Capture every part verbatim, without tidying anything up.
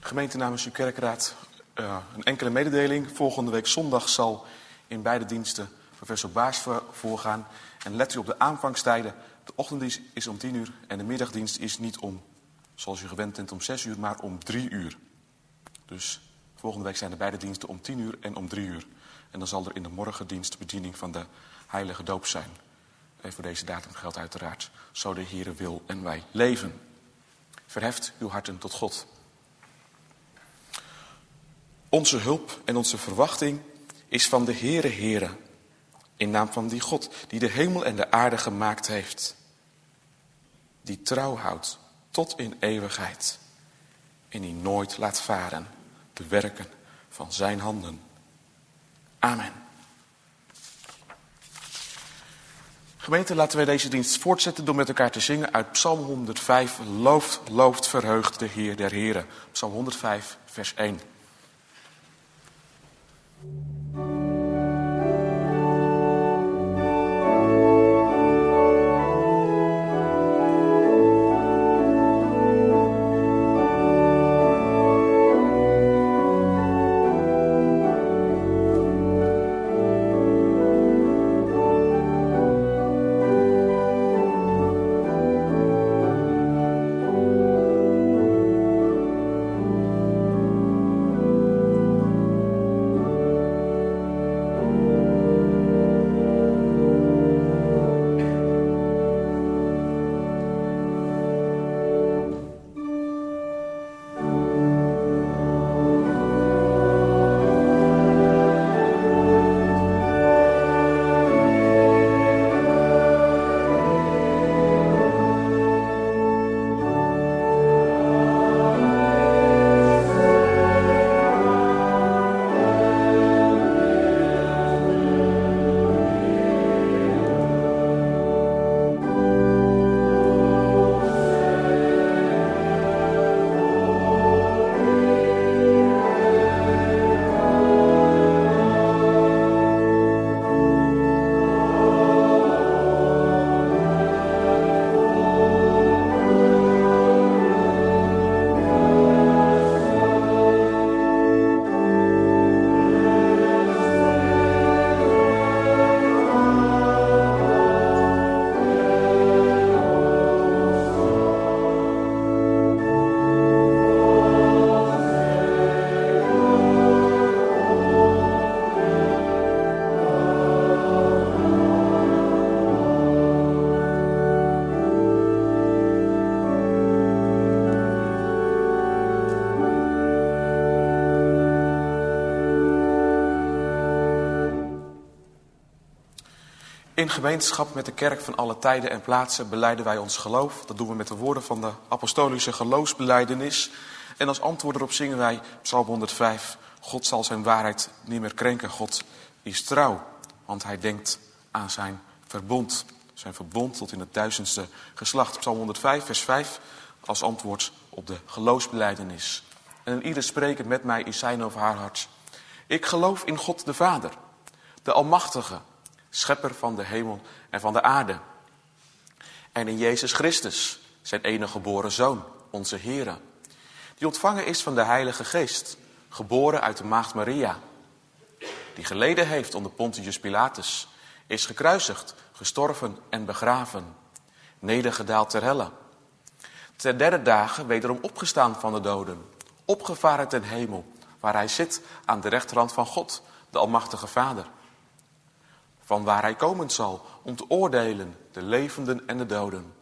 Gemeente namens uw kerkraad, uh, een enkele mededeling. Volgende week zondag zal in beide diensten professor Baars voorgaan. En let u op de aanvangstijden. De ochtenddienst is om tien uur en de middagdienst is niet om, zoals u gewend bent, om zes uur, maar om drie uur. Dus volgende week zijn de beide diensten om tien uur en om drie uur. En dan zal er in de morgendienst bediening van de heilige doop zijn. En voor deze datum geldt uiteraard, zo de Heere wil en wij leven. Verheft uw harten tot God. Onze hulp en onze verwachting is van de Heere Heere, in naam van die God die de hemel en de aarde gemaakt heeft. Die trouw houdt tot in eeuwigheid en die nooit laat varen de werken van zijn handen. Amen. Gemeente, laten wij deze dienst voortzetten door met elkaar te zingen uit Psalm honderdvijf. Looft, looft, verheugt de Heer der Heren. Psalm honderdvijf, vers één. In gemeenschap met de kerk van alle tijden en plaatsen belijden wij ons geloof. Dat doen we met de woorden van de apostolische geloofsbelijdenis. En als antwoord erop zingen wij Psalm honderdvijf. God zal zijn waarheid niet meer krenken. God is trouw, want hij denkt aan zijn verbond. Zijn verbond tot in het duizendste geslacht. Psalm honderdvijf, vers vijf, als antwoord op de geloofsbelijdenis. En ieder spreekt met mij in zijn of haar hart. Ik geloof in God de Vader, de Almachtige, schepper van de hemel en van de aarde. En in Jezus Christus, zijn enige geboren Zoon, onze Heere, die ontvangen is van de Heilige Geest, geboren uit de maagd Maria, die geleden heeft onder Pontius Pilatus, is gekruisigd, gestorven en begraven, nedergedaald ter helle, ter derde dagen wederom opgestaan van de doden, opgevaren ten hemel, waar hij zit aan de rechterhand van God, de Almachtige Vader, van waar hij komen zal om te oordelen de levenden en de doden.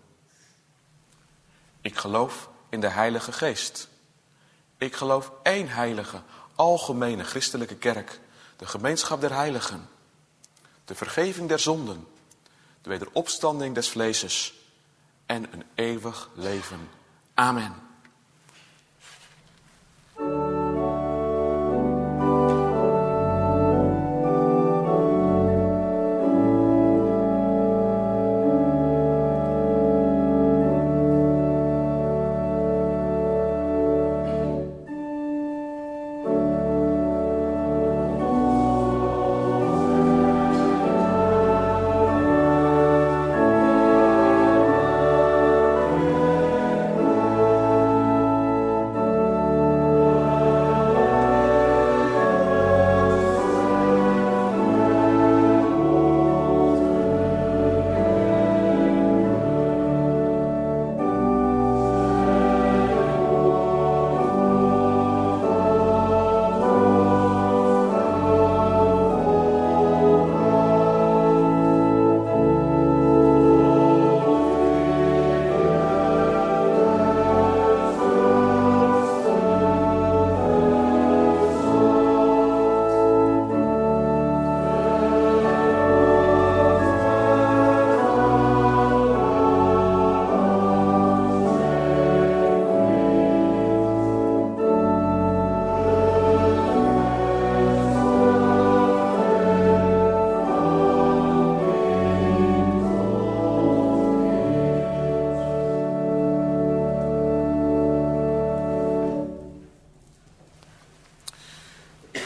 Ik geloof in de Heilige Geest. Ik geloof één heilige, algemene christelijke kerk, de gemeenschap der heiligen, de vergeving der zonden, de wederopstanding des vleeses en een eeuwig leven. Amen.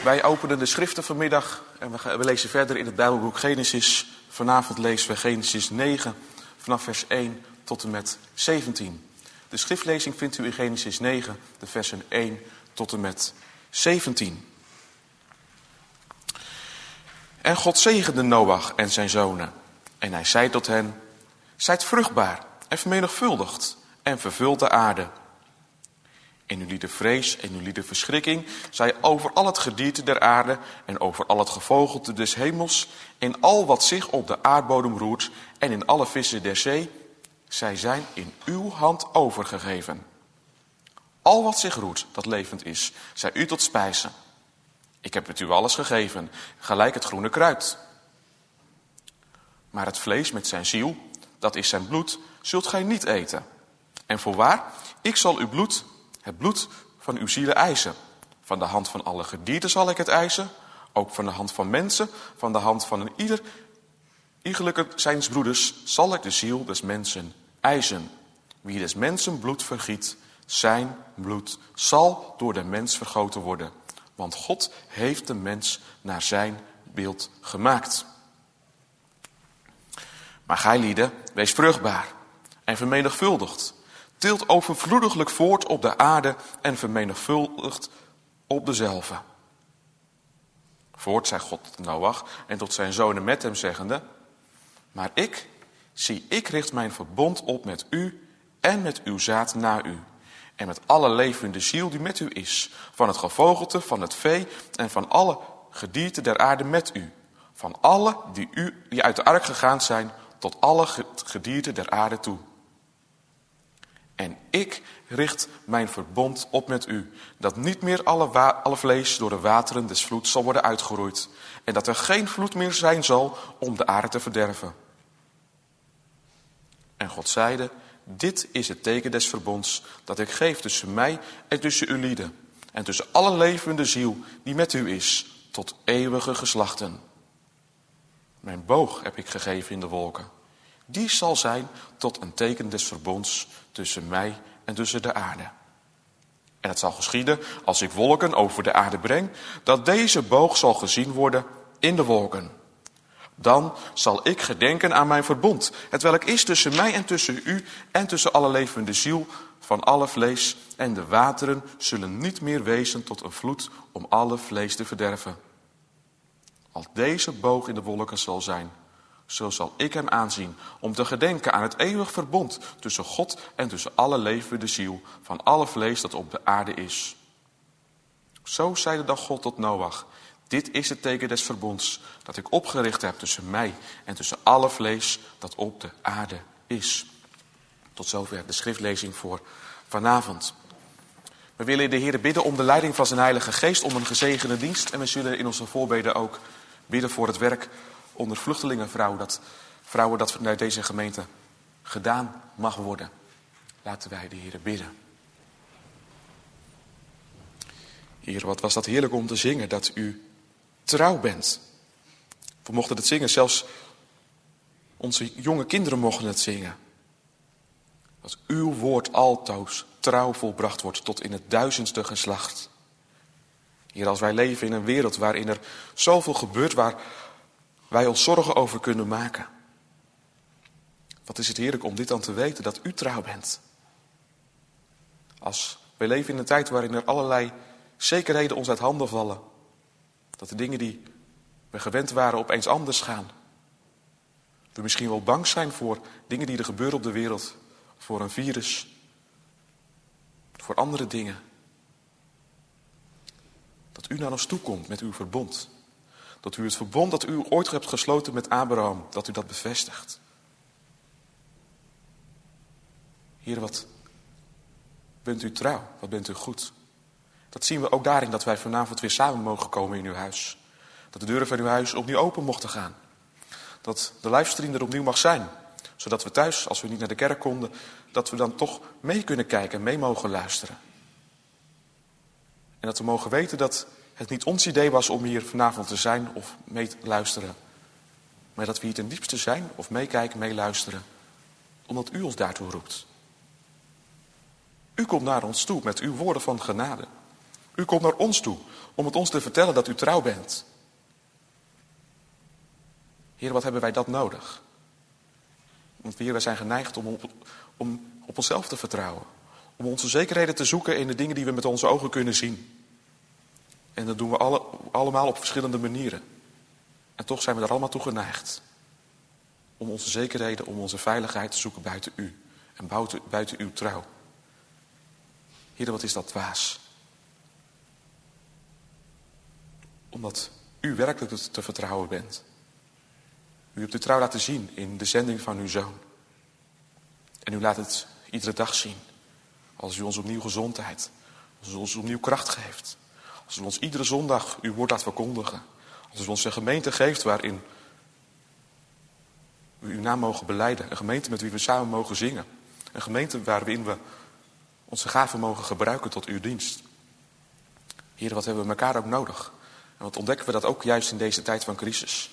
Wij openen de schriften vanmiddag en we, gaan, we lezen verder in het Bijbelboek Genesis. Vanavond lezen we Genesis negen vanaf vers één tot en met zeventien. De schriftlezing vindt u in Genesis negen, de versen één tot en met zeventien. En God zegende Noach en zijn zonen. En hij zei tot hen: zijt vruchtbaar en vermenigvuldigd en vervult de aarde. En u lieden vrees en u lieden verschrikking, zij over al het gedierte der aarde en over al het gevogelte des hemels en al wat zich op de aardbodem roert en in alle vissen der zee, zij zijn in uw hand overgegeven. Al wat zich roert, dat levend is, zij u tot spijzen. Ik heb het u alles gegeven, gelijk het groene kruid. Maar het vlees met zijn ziel, dat is zijn bloed, zult gij niet eten. En voorwaar, ik zal uw bloed, het bloed van uw zielen eisen. Van de hand van alle gedierten zal ik het eisen, ook van de hand van mensen, van de hand van een ieder, iegelijke zijns broeders, zal ik de ziel des mensen eisen. Wie des mensen bloed vergiet, zijn bloed zal door de mens vergoten worden. Want God heeft de mens naar zijn beeld gemaakt. Maar gij lieden, wees vruchtbaar en vermenigvuldigd. Tilt overvloediglijk voort op de aarde en vermenigvuldigt op dezelve. Voort zei God tot Noach en tot zijn zonen met hem zeggende: maar ik, zie ik richt mijn verbond op met u en met uw zaad na u. En met alle levende ziel die met u is. Van het gevogelte, van het vee en van alle gedierte der aarde met u. Van alle die, u, die uit de ark gegaan zijn tot alle gedierte der aarde toe. En ik richt mijn verbond op met u, dat niet meer alle, wa- alle vlees door de wateren des vloeds zal worden uitgeroeid. En dat er geen vloed meer zijn zal om de aarde te verderven. En God zeide: dit is het teken des verbonds dat ik geef tussen mij en tussen uw lieden. En tussen alle levende ziel die met u is, tot eeuwige geslachten. Mijn boog heb ik gegeven in de wolken. Die zal zijn tot een teken des verbonds tussen mij en tussen de aarde. En het zal geschieden, als ik wolken over de aarde breng, dat deze boog zal gezien worden in de wolken. Dan zal ik gedenken aan mijn verbond, hetwelk is tussen mij en tussen u en tussen alle levende ziel van alle vlees. En de wateren zullen niet meer wezen tot een vloed om alle vlees te verderven. Als deze boog in de wolken zal zijn, zo zal ik hem aanzien om te gedenken aan het eeuwig verbond tussen God en tussen alle levende ziel van alle vlees dat op de aarde is. Zo zeide dan God tot Noach: dit is het teken des verbonds dat ik opgericht heb tussen mij en tussen alle vlees dat op de aarde is. Tot zover de schriftlezing voor vanavond. We willen de Heer bidden om de leiding van zijn Heilige Geest, om een gezegende dienst. En we zullen in onze voorbeden ook bidden voor het werk onder vluchtelingenvrouwen, dat vrouwen dat vanuit deze gemeente gedaan mag worden. Laten wij de Heer bidden. Heer, wat was dat heerlijk om te zingen, dat u trouw bent. We mochten het zingen, zelfs onze jonge kinderen mochten het zingen. Dat uw woord altoos trouw volbracht wordt tot in het duizendste geslacht. Heer, als wij leven in een wereld waarin er zoveel gebeurt, waar wij ons zorgen over kunnen maken. Wat is het heerlijk om dit dan te weten, dat u trouw bent. Als wij leven in een tijd waarin er allerlei zekerheden ons uit handen vallen. Dat de dingen die we gewend waren opeens anders gaan. We misschien wel bang zijn voor dingen die er gebeuren op de wereld. Voor een virus. Voor andere dingen. Dat u naar ons toe komt met uw verbond. Dat u het verbond dat u ooit hebt gesloten met Abraham, dat u dat bevestigt. Heer, wat bent u trouw, wat bent u goed. Dat zien we ook daarin dat wij vanavond weer samen mogen komen in uw huis. Dat de deuren van uw huis opnieuw open mochten gaan. Dat de livestream er opnieuw mag zijn. Zodat we thuis, als we niet naar de kerk konden, dat we dan toch mee kunnen kijken en mee mogen luisteren. En dat we mogen weten dat het niet ons idee was om hier vanavond te zijn of mee te luisteren. Maar dat we hier ten diepste zijn of meekijken, meeluisteren. Omdat u ons daartoe roept. U komt naar ons toe met uw woorden van genade. U komt naar ons toe om het ons te vertellen dat u trouw bent. Heer, wat hebben wij dat nodig? Want Heer, wij zijn geneigd om op, om op onszelf te vertrouwen. Om onze zekerheden te zoeken in de dingen die we met onze ogen kunnen zien. En dat doen we alle, allemaal op verschillende manieren. En toch zijn we daar allemaal toe geneigd. Om onze zekerheden, om onze veiligheid te zoeken buiten u. En buiten, buiten uw trouw. Heer, wat is dat dwaas? Omdat u werkelijk te vertrouwen bent. U hebt uw trouw laten zien in de zending van uw Zoon. En u laat het iedere dag zien. Als u ons opnieuw gezondheid, als u ons opnieuw kracht geeft. Als u ons iedere zondag uw woord laat verkondigen. Als u ons een gemeente geeft waarin we uw naam mogen belijden. Een gemeente met wie we samen mogen zingen. Een gemeente waarin we onze gaven mogen gebruiken tot uw dienst. Heer, wat hebben we elkaar ook nodig? En wat ontdekken we dat ook juist in deze tijd van crisis?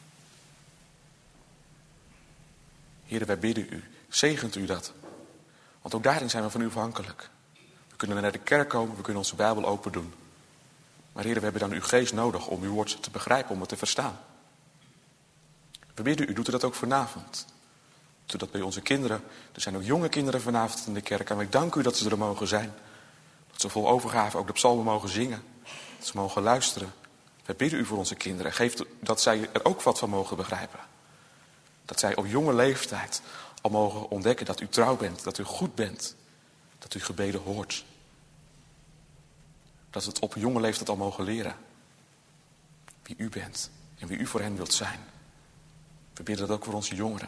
Heer, wij bidden u, zegent u dat. Want ook daarin zijn we van u afhankelijk. We kunnen naar de kerk komen, we kunnen onze Bijbel open doen. Maar Heer, we hebben dan uw geest nodig om uw woord te begrijpen, om het te verstaan. We bidden u, doet u dat ook vanavond. Doet u dat bij onze kinderen. Er zijn ook jonge kinderen vanavond in de kerk. En ik dank u dat ze er mogen zijn. Dat ze vol overgave ook de psalmen mogen zingen. Dat ze mogen luisteren. Wij bidden u voor onze kinderen. Geef dat zij er ook wat van mogen begrijpen. Dat zij op jonge leeftijd al mogen ontdekken dat u trouw bent. Dat u goed bent. Dat u gebeden hoort. Dat ze het op jonge leeftijd al mogen leren. Wie u bent. En wie u voor hen wilt zijn. We bidden dat ook voor onze jongeren.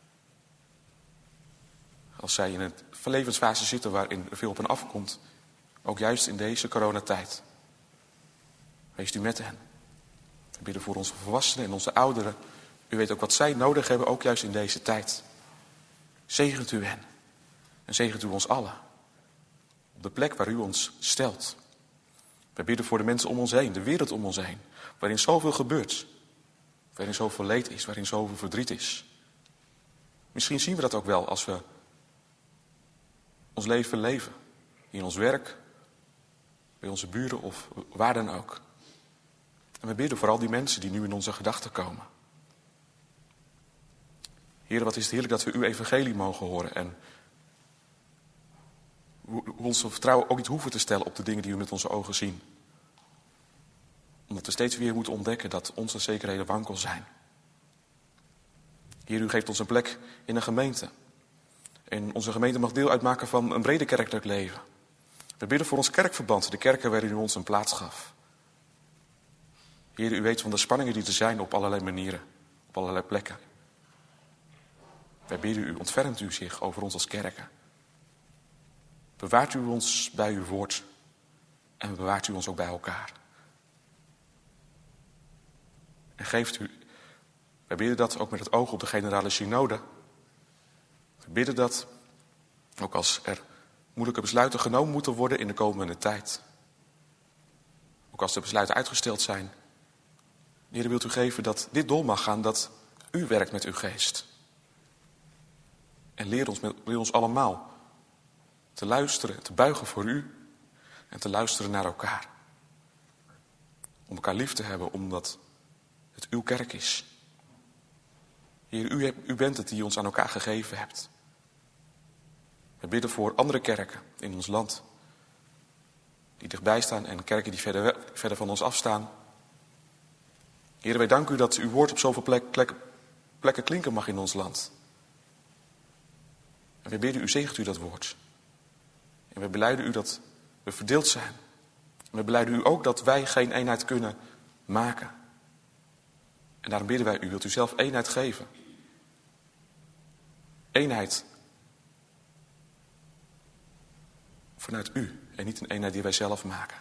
Als zij in een levensfase zitten waarin er veel op hen afkomt. Ook juist in deze coronatijd. Wees u met hen. We bidden voor onze volwassenen en onze ouderen. U weet ook wat zij nodig hebben, ook juist in deze tijd. Zegent u hen. En zegent u ons allen. Op de plek waar u ons stelt. We bidden voor de mensen om ons heen, de wereld om ons heen. Waarin zoveel gebeurt. Waarin zoveel leed is, waarin zoveel verdriet is. Misschien zien we dat ook wel als we ons leven leven. In ons werk, bij onze buren of waar dan ook. En we bidden voor al die mensen die nu in onze gedachten komen. Heer, wat is het heerlijk dat we uw evangelie mogen horen. En hoe onze vertrouwen ook niet hoeven te stellen op de dingen die we met onze ogen zien. Omdat we steeds weer moeten ontdekken dat onze zekerheden wankel zijn. Heer, u geeft ons een plek in een gemeente. En onze gemeente mag deel uitmaken van een brede kerkelijk leven. We bidden voor ons kerkverband, de kerken waarin u ons een plaats gaf. Heer, u weet van de spanningen die er zijn op allerlei manieren, op allerlei plekken. Wij bidden u, ontfermt u zich over ons als kerken. Bewaart u ons bij uw woord en bewaart u ons ook bij elkaar. En geeft u, wij bidden dat ook met het oog op de generale synode. We bidden dat, ook als er moeilijke besluiten genomen moeten worden in de komende tijd. Ook als de besluiten uitgesteld zijn. Heer, wilt u geven dat dit door mag gaan, dat u werkt met uw geest. En leer ons, met, leer ons allemaal te luisteren, te buigen voor u en te luisteren naar elkaar. Om elkaar lief te hebben, omdat het uw kerk is. Heer, u, hebt, u bent het die ons aan elkaar gegeven hebt. We bidden voor andere kerken in ons land. Die dichtbij staan en kerken die verder, verder van ons afstaan. Heer, wij danken u dat uw woord op zoveel plek, plek, plekken klinken mag in ons land. En we bidden u, zegent u dat woord. En we belijden u dat we verdeeld zijn. En we belijden u ook dat wij geen eenheid kunnen maken. En daarom bidden wij u, wilt u zelf eenheid geven. Eenheid vanuit u en niet een eenheid die wij zelf maken.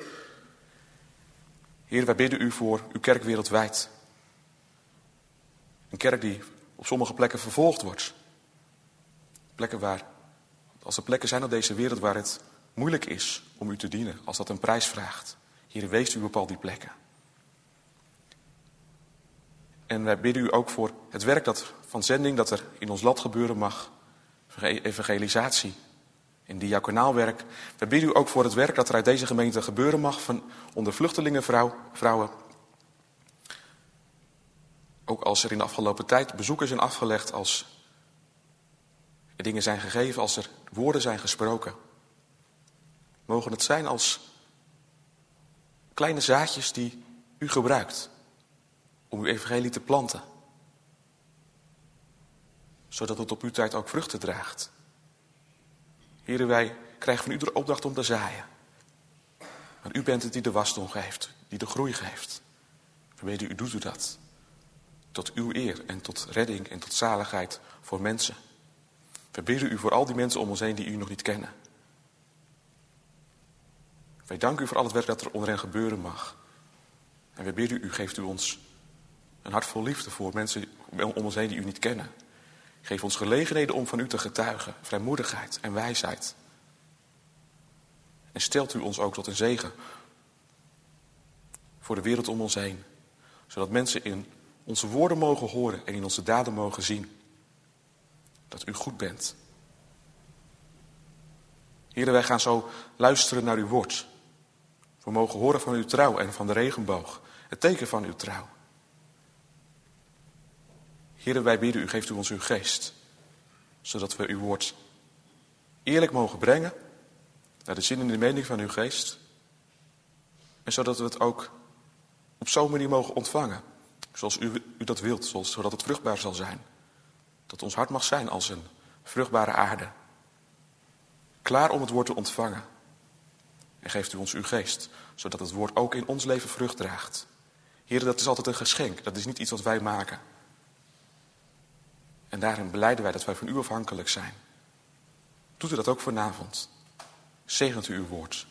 Heer, wij bidden u voor uw kerk wereldwijd. Een kerk die op sommige plekken vervolgd wordt. Plekken waar, als er plekken zijn op deze wereld waar het moeilijk is om u te dienen, als dat een prijs vraagt. Heer, wees u op al die plekken. En wij bidden u ook voor het werk dat, van zending dat er in ons land gebeuren mag. Evangelisatie. in diaconaalwerk. We bidden u ook voor het werk dat er uit deze gemeente gebeuren mag van onder vluchtelingen, vrouw, vrouwen. Ook als er in de afgelopen tijd bezoeken zijn afgelegd, als er dingen zijn gegeven, als er woorden zijn gesproken. Mogen het zijn als kleine zaadjes die u gebruikt om uw evangelie te planten. Zodat het op uw tijd ook vruchten draagt. Heren, wij krijgen van u de opdracht om te zaaien. Maar u bent het die de wasdom geeft, die de groei geeft. We weten, u doet u dat. Tot uw eer en tot redding en tot zaligheid voor mensen. We bidden u voor al die mensen om ons heen die u nog niet kennen. Wij danken u voor al het werk dat er onder hen gebeuren mag. En we bidden u, geeft u ons een hart vol liefde voor mensen om ons heen die u niet kennen. Geef ons gelegenheden om van u te getuigen, vrijmoedigheid en wijsheid. En stelt u ons ook tot een zegen voor de wereld om ons heen. Zodat mensen in onze woorden mogen horen en in onze daden mogen zien dat u goed bent. Heren, wij gaan zo luisteren naar uw woord. We mogen horen van uw trouw en van de regenboog, het teken van uw trouw. Heren, wij bidden u, geeft u ons uw geest, zodat we uw woord eerlijk mogen brengen, naar de zin en de mening van uw geest. En zodat we het ook op zo'n manier mogen ontvangen, zoals u, u dat wilt, zoals, zodat het vruchtbaar zal zijn. Dat ons hart mag zijn als een vruchtbare aarde, klaar om het woord te ontvangen. En geeft u ons uw geest, zodat het woord ook in ons leven vrucht draagt. Heren, dat is altijd een geschenk, dat is niet iets wat wij maken. En daarin belijden wij dat wij van u afhankelijk zijn. Doet u dat ook vanavond. Zegent u uw woord.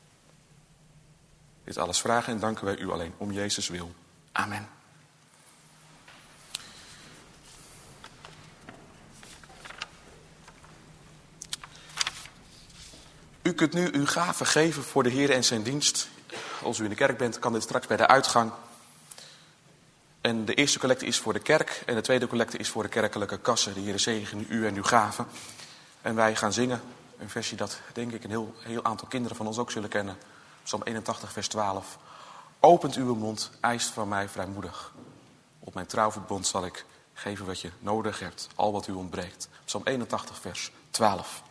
Dit alles vragen en danken wij u alleen om Jezus wil. Amen. U kunt nu uw gaven geven voor de Heer en zijn dienst. Als u in de kerk bent, kan dit straks bij de uitgang. En de eerste collecte is voor de kerk en de tweede collecte is voor de kerkelijke kassen. De Heer zegene u en uw gaven. En wij gaan zingen, een versje dat denk ik een heel, heel aantal kinderen van ons ook zullen kennen. Psalm eenentachtig vers twaalf. Opent uw mond, eist van mij vrijmoedig. Op mijn trouwverbond zal ik geven wat je nodig hebt, al wat u ontbreekt. Psalm eenentachtig vers twaalf.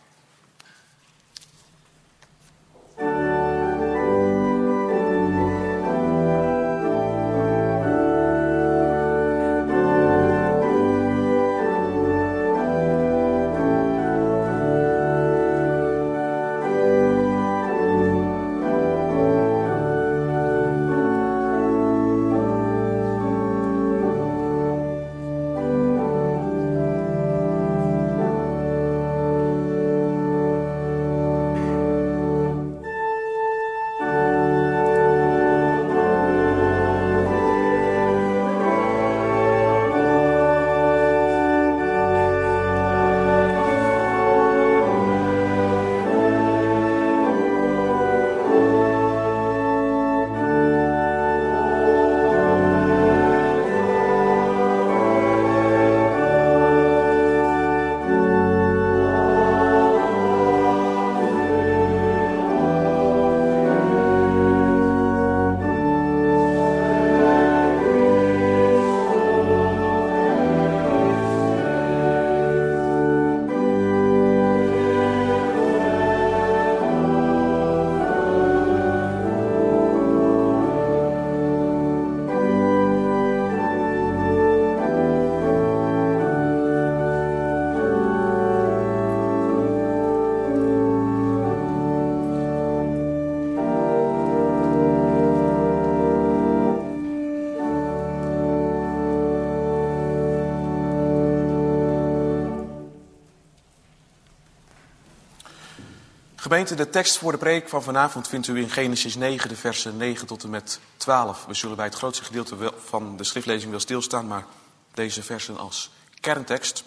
Gemeente, de tekst voor de preek van vanavond vindt u in Genesis negen, de versen negen tot en met twaalf. We zullen bij het grootste gedeelte van de schriftlezing wel stilstaan, maar deze versen als kerntekst.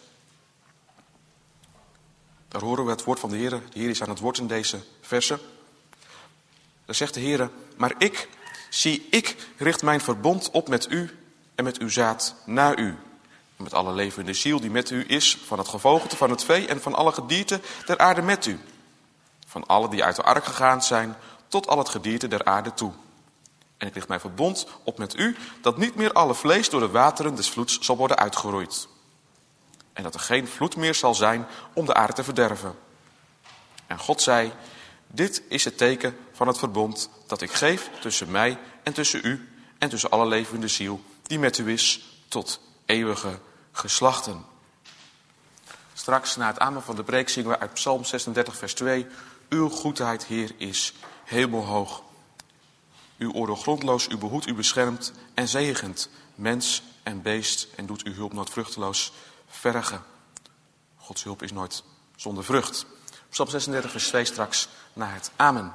Daar horen we het woord van de Heer. De Heer is aan het woord in deze versen. Daar zegt de Heer, maar ik, zie ik, richt mijn verbond op met u en met uw zaad na u. Met alle levende ziel die met u is, van het gevogelte, van het vee en van alle gedierte der aarde met u. van alle die uit de ark gegaan zijn, tot al het gedierte der aarde toe. En ik lig mijn verbond op met u, dat niet meer alle vlees door de wateren des vloeds zal worden uitgeroeid. En dat er geen vloed meer zal zijn om de aarde te verderven. En God zei, dit is het teken van het verbond dat ik geef tussen mij en tussen u en tussen alle levende ziel die met u is tot eeuwige geslachten. Straks na het amen van de preek zingen we uit Psalm zesendertig vers twee. Uw goedheid, Heer, is hemelhoog. U oordeel grondloos, u behoedt, u beschermt en zegent mens en beest en doet uw hulp nooit vruchteloos vergen. Gods hulp is nooit zonder vrucht. Psalm zesendertig vers twee straks na het amen.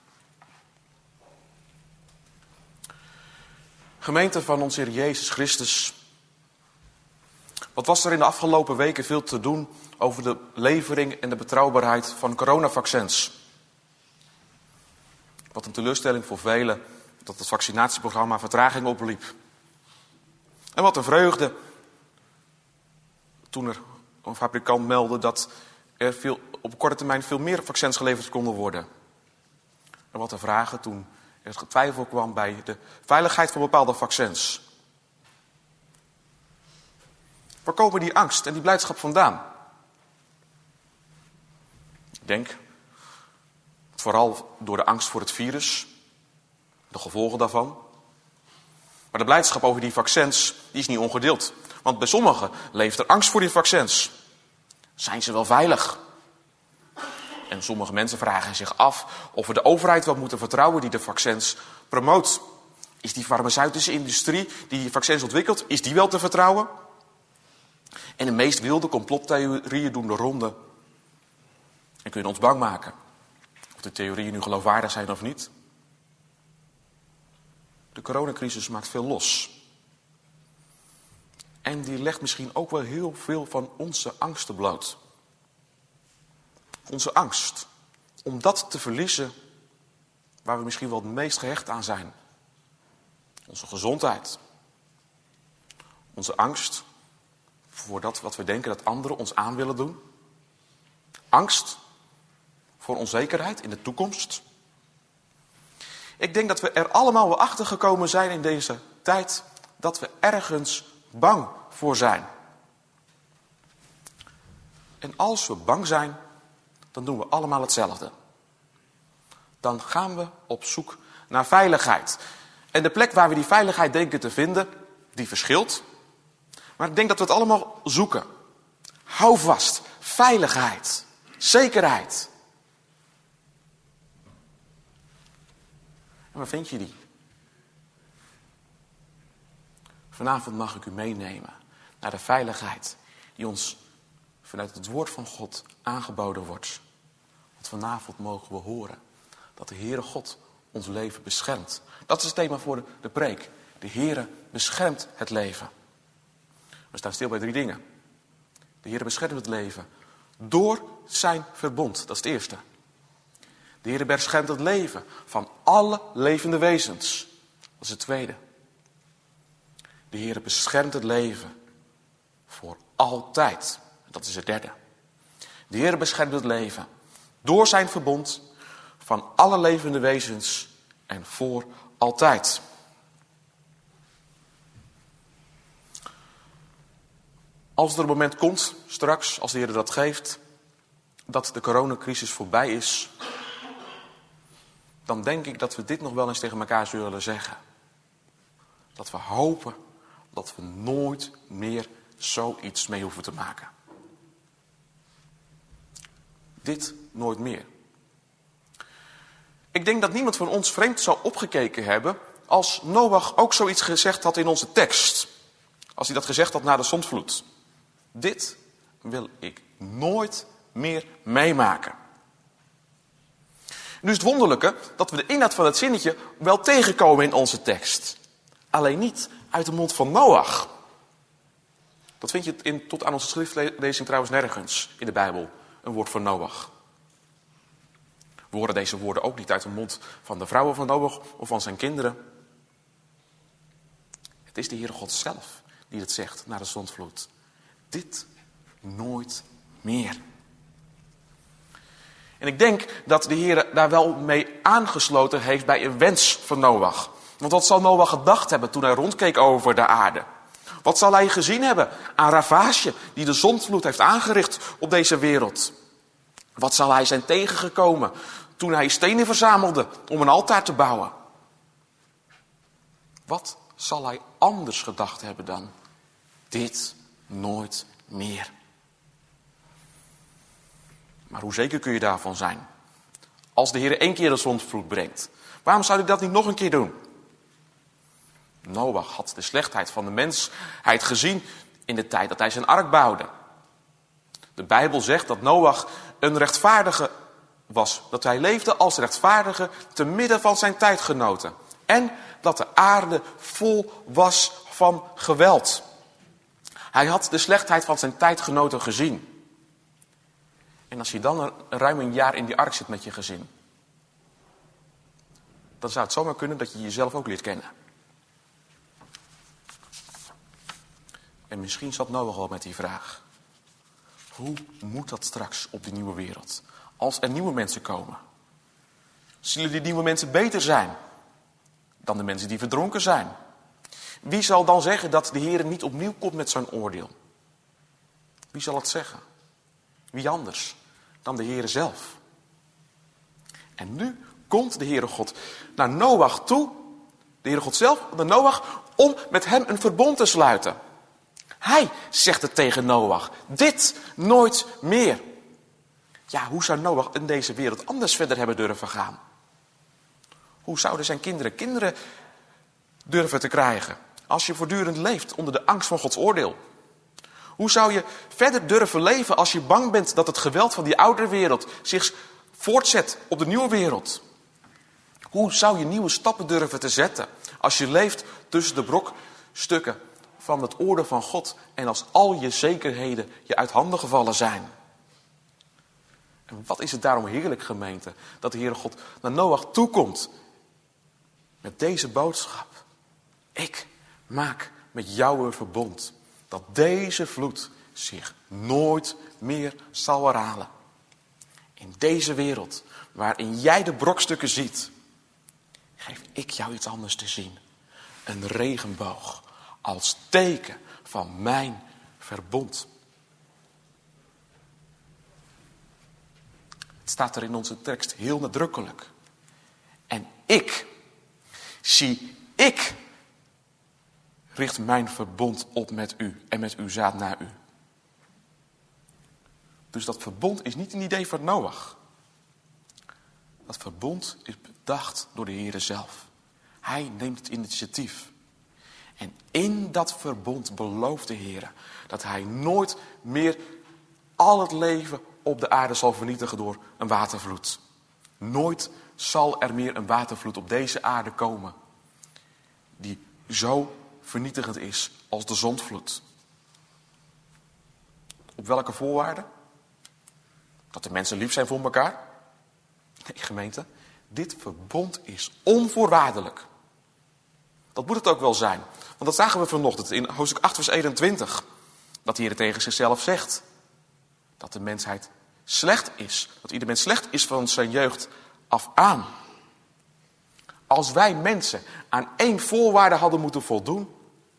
Gemeente van onze Heer Jezus Christus. Wat was er in de afgelopen weken veel te doen over de levering en de betrouwbaarheid van coronavaccins? Wat een teleurstelling voor velen dat het vaccinatieprogramma vertraging opliep. En wat een vreugde toen er een fabrikant meldde dat er veel, op korte termijn veel meer vaccins geleverd konden worden. En wat een vragen toen er twijfel kwam bij de veiligheid van bepaalde vaccins. Waar komen die angst en die blijdschap vandaan? Ik denk vooral door de angst voor het virus, de gevolgen daarvan. Maar de blijdschap over die vaccins die is niet ongedeeld. Want bij sommigen leeft er angst voor die vaccins. Zijn ze wel veilig? En sommige mensen vragen zich af of we de overheid wel moeten vertrouwen die de vaccins promoot. Is die farmaceutische industrie die die vaccins ontwikkelt, is die wel te vertrouwen? En de meest wilde complottheorieën doen de ronde en kunnen ons bang maken. Of de theorieën nu geloofwaardig zijn of niet. De coronacrisis maakt veel los. En die legt misschien ook wel heel veel van onze angsten bloot. Onze angst om dat te verliezen waar we misschien wel het meest gehecht aan zijn. Onze gezondheid. Onze angst voor dat wat we denken dat anderen ons aan willen doen. Angst voor onzekerheid in de toekomst. Ik denk dat we er allemaal wel achter gekomen zijn in deze tijd dat we ergens bang voor zijn. En als we bang zijn, dan doen we allemaal hetzelfde. Dan gaan we op zoek naar veiligheid. En de plek waar we die veiligheid denken te vinden, die verschilt. Maar ik denk dat we het allemaal zoeken. Hou vast. Veiligheid. Zekerheid. En waar vind je die? Vanavond mag ik u meenemen naar de veiligheid die ons vanuit het woord van God aangeboden wordt. Want vanavond mogen we horen dat de Heere God ons leven beschermt. Dat is het thema voor de preek. De Heere beschermt het leven. We staan stil bij drie dingen. De Heere beschermt het leven door zijn verbond. Dat is het eerste. De Heere beschermt het leven van alle levende wezens. Dat is het tweede. De Heere beschermt het leven voor altijd. Dat is het derde. De Heere beschermt het leven door zijn verbond van alle levende wezens en voor altijd. Als er een moment komt, straks, als de Heer dat geeft, dat de coronacrisis voorbij is, dan denk ik dat we dit nog wel eens tegen elkaar zullen zeggen. Dat we hopen dat we nooit meer zoiets mee hoeven te maken. Dit nooit meer. Ik denk dat niemand van ons vreemd zou opgekeken hebben als Noach ook zoiets gezegd had in onze tekst. Als hij dat gezegd had na de zondvloed. Dit wil ik nooit meer meemaken. Nu is het wonderlijke dat we de inhoud van het zinnetje wel tegenkomen in onze tekst. Alleen niet uit de mond van Noach. Dat vind je in, tot aan onze schriftlezing trouwens nergens in de Bijbel. Een woord van Noach. We horen deze woorden ook niet uit de mond van de vrouwen van Noach of van zijn kinderen. Het is de Heere God zelf die het zegt na de zondvloed. Dit nooit meer. En ik denk dat de Heer daar wel mee aangesloten heeft bij een wens van Noach. Want wat zal Noach gedacht hebben toen hij rondkeek over de aarde? Wat zal hij gezien hebben aan ravage die de zondvloed heeft aangericht op deze wereld? Wat zal hij zijn tegengekomen toen hij stenen verzamelde om een altaar te bouwen? Wat zal hij anders gedacht hebben dan? Dit nooit meer. Maar hoe zeker kun je daarvan zijn? Als de Heer één keer de zondvloed brengt, waarom zou hij dat niet nog een keer doen? Noach had de slechtheid van de mensheid gezien in de tijd dat hij zijn ark bouwde. De Bijbel zegt dat Noach een rechtvaardige was. Dat hij leefde als rechtvaardige te midden van zijn tijdgenoten. En dat de aarde vol was van geweld. Hij had de slechtheid van zijn tijdgenoten gezien. En als je dan een, ruim een jaar in die ark zit met je gezin, dan zou het zomaar kunnen dat je jezelf ook leert kennen. En misschien zat Noach al met die vraag. Hoe moet dat straks op die nieuwe wereld? Als er nieuwe mensen komen. Zullen die nieuwe mensen beter zijn dan de mensen die verdronken zijn? Wie zal dan zeggen dat de Heer niet opnieuw komt met zijn oordeel? Wie zal het zeggen? Wie anders dan de Heer zelf? En nu komt de Heere God naar Noach toe, de Heere God zelf, naar Noach, om met hem een verbond te sluiten. Hij zegt het tegen Noach, dit nooit meer. Ja, hoe zou Noach in deze wereld anders verder hebben durven gaan? Hoe zouden zijn kinderen kinderen durven te krijgen als je voortdurend leeft onder de angst van Gods oordeel? Hoe zou je verder durven leven als je bang bent dat het geweld van die oude wereld zich voortzet op de nieuwe wereld? Hoe zou je nieuwe stappen durven te zetten als je leeft tussen de brokstukken van het oordeel van God en als al je zekerheden je uit handen gevallen zijn? En wat is het daarom heerlijk, gemeente, dat de Heere God naar Noach toekomt met deze boodschap. Ik maak met jou een verbond dat deze vloed zich nooit meer zal herhalen. In deze wereld waarin jij de brokstukken ziet, geef ik jou iets anders te zien. Een regenboog als teken van mijn verbond. Het staat er in onze tekst heel nadrukkelijk. En ik, zie ik, richt mijn verbond op met u en met uw zaad naar u. Dus dat verbond is niet een idee van Noach. Dat verbond is bedacht door de Heere zelf. Hij neemt het initiatief. En in dat verbond belooft de Heere dat hij nooit meer al het leven op de aarde zal vernietigen door een watervloed. Nooit zal er meer een watervloed op deze aarde komen die zo vernietigend is als de zondvloed. Op welke voorwaarden? Dat de mensen lief zijn voor elkaar? Nee, gemeente, dit verbond is onvoorwaardelijk. Dat moet het ook wel zijn. Want dat zagen we vanochtend in hoofdstuk acht vers eenentwintig. Dat de Heer tegen zichzelf zegt. Dat de mensheid slecht is. Dat ieder mens slecht is van zijn jeugd af aan. Als wij mensen aan één voorwaarde hadden moeten voldoen,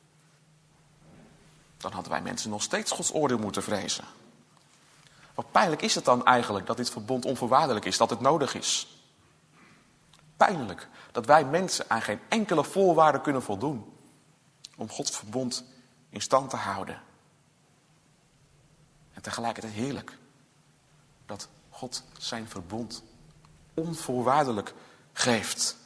dan hadden wij mensen nog steeds Gods oordeel moeten vrezen. Wat pijnlijk is het dan eigenlijk dat dit verbond onvoorwaardelijk is, dat het nodig is. Pijnlijk dat wij mensen aan geen enkele voorwaarde kunnen voldoen om Gods verbond in stand te houden. En tegelijkertijd heerlijk dat God zijn verbond onvoorwaardelijk geeft.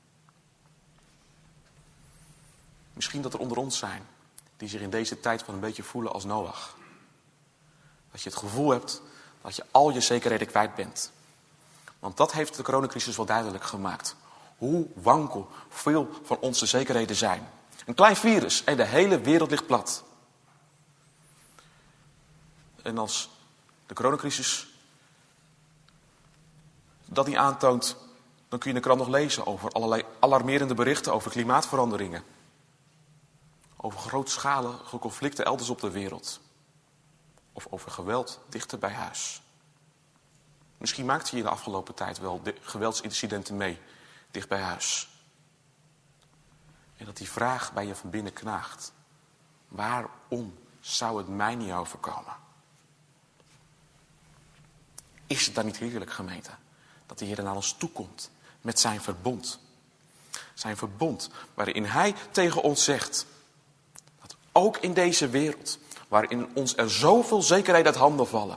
Misschien dat er onder ons zijn die zich in deze tijd wel een beetje voelen als Noach. Dat je het gevoel hebt dat je al je zekerheden kwijt bent. Want dat heeft de coronacrisis wel duidelijk gemaakt. Hoe wankel veel van onze zekerheden zijn. Een klein virus en de hele wereld ligt plat. En als de coronacrisis dat niet aantoont, dan kun je in de krant nog lezen over allerlei alarmerende berichten over klimaatveranderingen. Over grootschalige conflicten elders op de wereld. Of over geweld dichter bij huis. Misschien maakte je in de afgelopen tijd wel de geweldsincidenten mee, dicht bij huis. En dat die vraag bij je van binnen knaagt. Waarom zou het mij niet overkomen? Is het dan niet heerlijk, gemeente, dat de Heer naar ons toekomt met zijn verbond? Zijn verbond waarin hij tegen ons zegt dat ook in deze wereld, waarin ons er zoveel zekerheid uit handen vallen,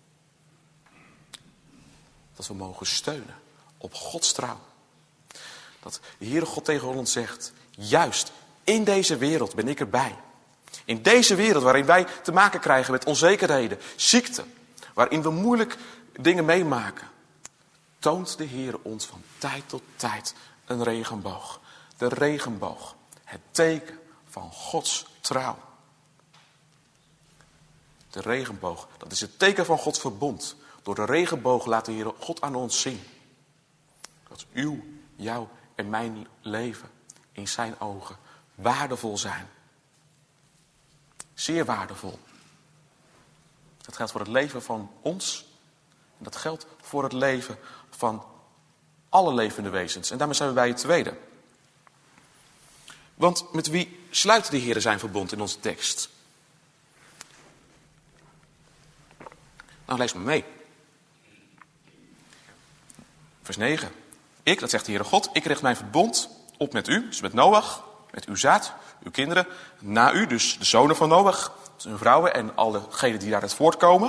dat we mogen steunen op Gods trouw. Dat de Heere God tegen ons zegt, juist in deze wereld ben ik erbij. In deze wereld waarin wij te maken krijgen met onzekerheden, ziekte, waarin we moeilijk dingen meemaken, toont de Heer ons van tijd tot tijd een regenboog. De regenboog, het teken van Gods trouw. De regenboog, dat is het teken van Gods verbond. Door de regenboog laat de Heer God aan ons zien dat uw, jouw en mijn leven in zijn ogen waardevol zijn. Zeer waardevol. Dat geldt voor het leven van ons. En dat geldt voor het leven van alle levende wezens. En daarmee zijn we bij het tweede. Want met wie sluit de Heer zijn verbond in onze tekst? Nou, lees maar mee. Vers negen. Ik, dat zegt de Heere God, ik richt mijn verbond op met u, dus met Noach, met uw zaad, uw kinderen, na u, dus de zonen van Noach, hun vrouwen en allegenen die daaruit voortkomen.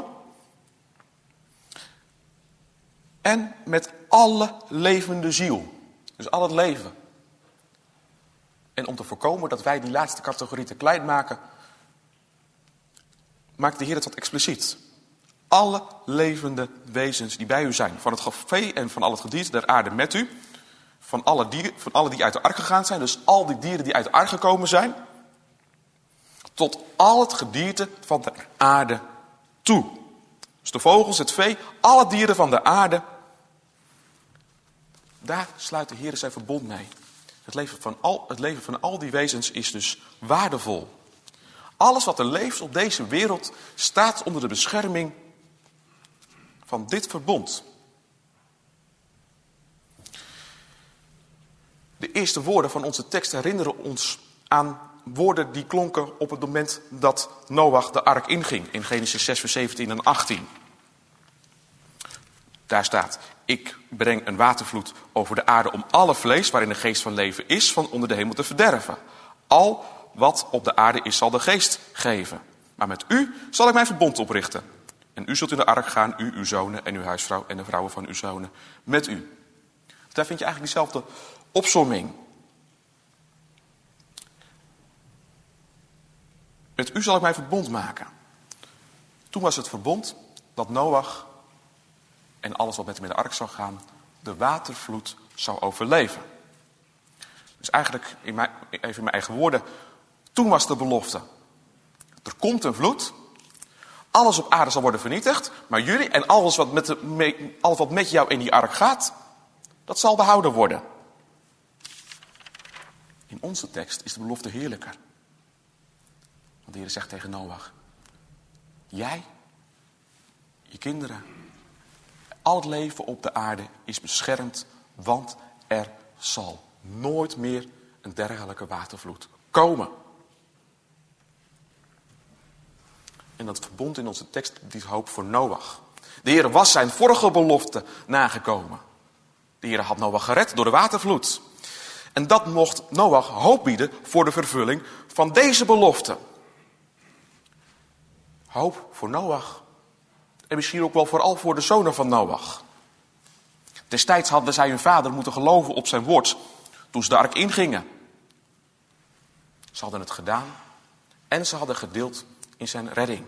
En met alle levende ziel. Dus al het leven. En om te voorkomen dat wij die laatste categorie te klein maken, maakt de Heer het wat expliciet. Alle levende wezens die bij u zijn. Van het vee en van al het gedierte der aarde met u. Van alle, dieren, van alle die uit de ark gegaan zijn. Dus al die dieren die uit de ark gekomen zijn. Tot al het gedierte van de aarde toe. Dus de vogels, het vee, alle dieren van de aarde. Daar sluit de Heer zijn verbond mee. Het leven van al, het leven van al die wezens is dus waardevol. Alles wat er leeft op deze wereld staat onder de bescherming van dit verbond. De eerste woorden van onze tekst herinneren ons aan woorden die klonken op het moment dat Noach de ark inging. In Genesis zes vers zeventien en achttien. Daar staat, ik breng een watervloed over de aarde om alle vlees waarin de geest van leven is van onder de hemel te verderven. Al wat op de aarde is zal de geest geven. Maar met u zal ik mijn verbond oprichten. En u zult in de ark gaan, u, uw zonen en uw huisvrouw en de vrouwen van uw zonen met u. Daar vind je eigenlijk diezelfde opsomming. Met u zal ik mijn verbond maken. Toen was het verbond dat Noach en alles wat met hem in de ark zou gaan, de watervloed zou overleven. Dus eigenlijk, in mijn, even in mijn eigen woorden, toen was de belofte. Er komt een vloed. Alles op aarde zal worden vernietigd. Maar jullie en alles wat met, de, me, alles wat met jou in die ark gaat, dat zal behouden worden. In onze tekst is de belofte heerlijker. Want de Heer zegt tegen Noach, jij, je kinderen, al het leven op de aarde is beschermd, want er zal nooit meer een dergelijke watervloed komen. En dat verbond in onze tekst biedt hoop voor Noach. De Heer was zijn vorige belofte nagekomen. De Heer had Noach gered door de watervloed. En dat mocht Noach hoop bieden voor de vervulling van deze belofte. Hoop voor Noach. En misschien ook wel vooral voor de zonen van Noach. Destijds hadden zij hun vader moeten geloven op zijn woord toen ze de ark ingingen. Ze hadden het gedaan en ze hadden gedeeld in zijn redding.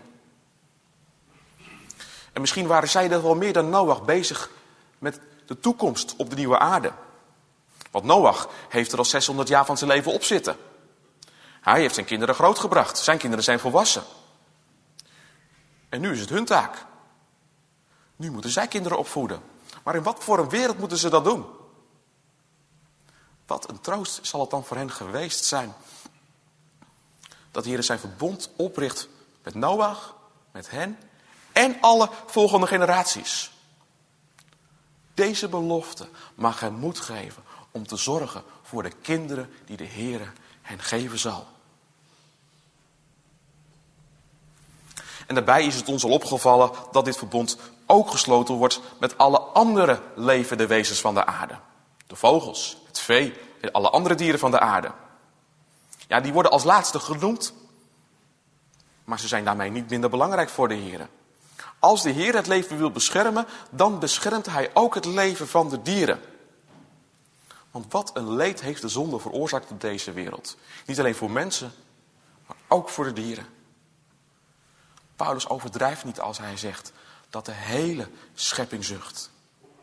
En misschien waren zij dat wel meer dan Noach bezig met de toekomst op de nieuwe aarde. Want Noach heeft er al zeshonderd jaar van zijn leven op zitten. Hij heeft zijn kinderen grootgebracht. Zijn kinderen zijn volwassen. En nu is het hun taak. Nu moeten zij kinderen opvoeden. Maar in wat voor een wereld moeten ze dat doen? Wat een troost zal het dan voor hen geweest zijn. Dat de Heer zijn verbond opricht met Noach, met hen en alle volgende generaties. deze belofte mag hen moed geven om te zorgen voor de kinderen die de Heere hen geven zal. En daarbij is het ons al opgevallen dat dit verbond ook gesloten wordt met alle andere levende wezens van de aarde. De vogels, het vee en alle andere dieren van de aarde. Ja, die worden als laatste genoemd, maar ze zijn daarmee niet minder belangrijk voor de Heere. Als de Heer het leven wil beschermen, dan beschermt hij ook het leven van de dieren. Want wat een leed heeft de zonde veroorzaakt op deze wereld. Niet alleen voor mensen, maar ook voor de dieren. Paulus overdrijft niet als hij zegt dat de hele schepping zucht.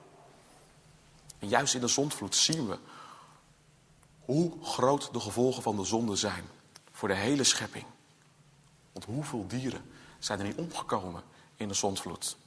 En juist in de zondvloed zien we hoe groot de gevolgen van de zonde zijn voor de hele schepping. Want hoeveel dieren zijn er niet omgekomen in de zondvloed?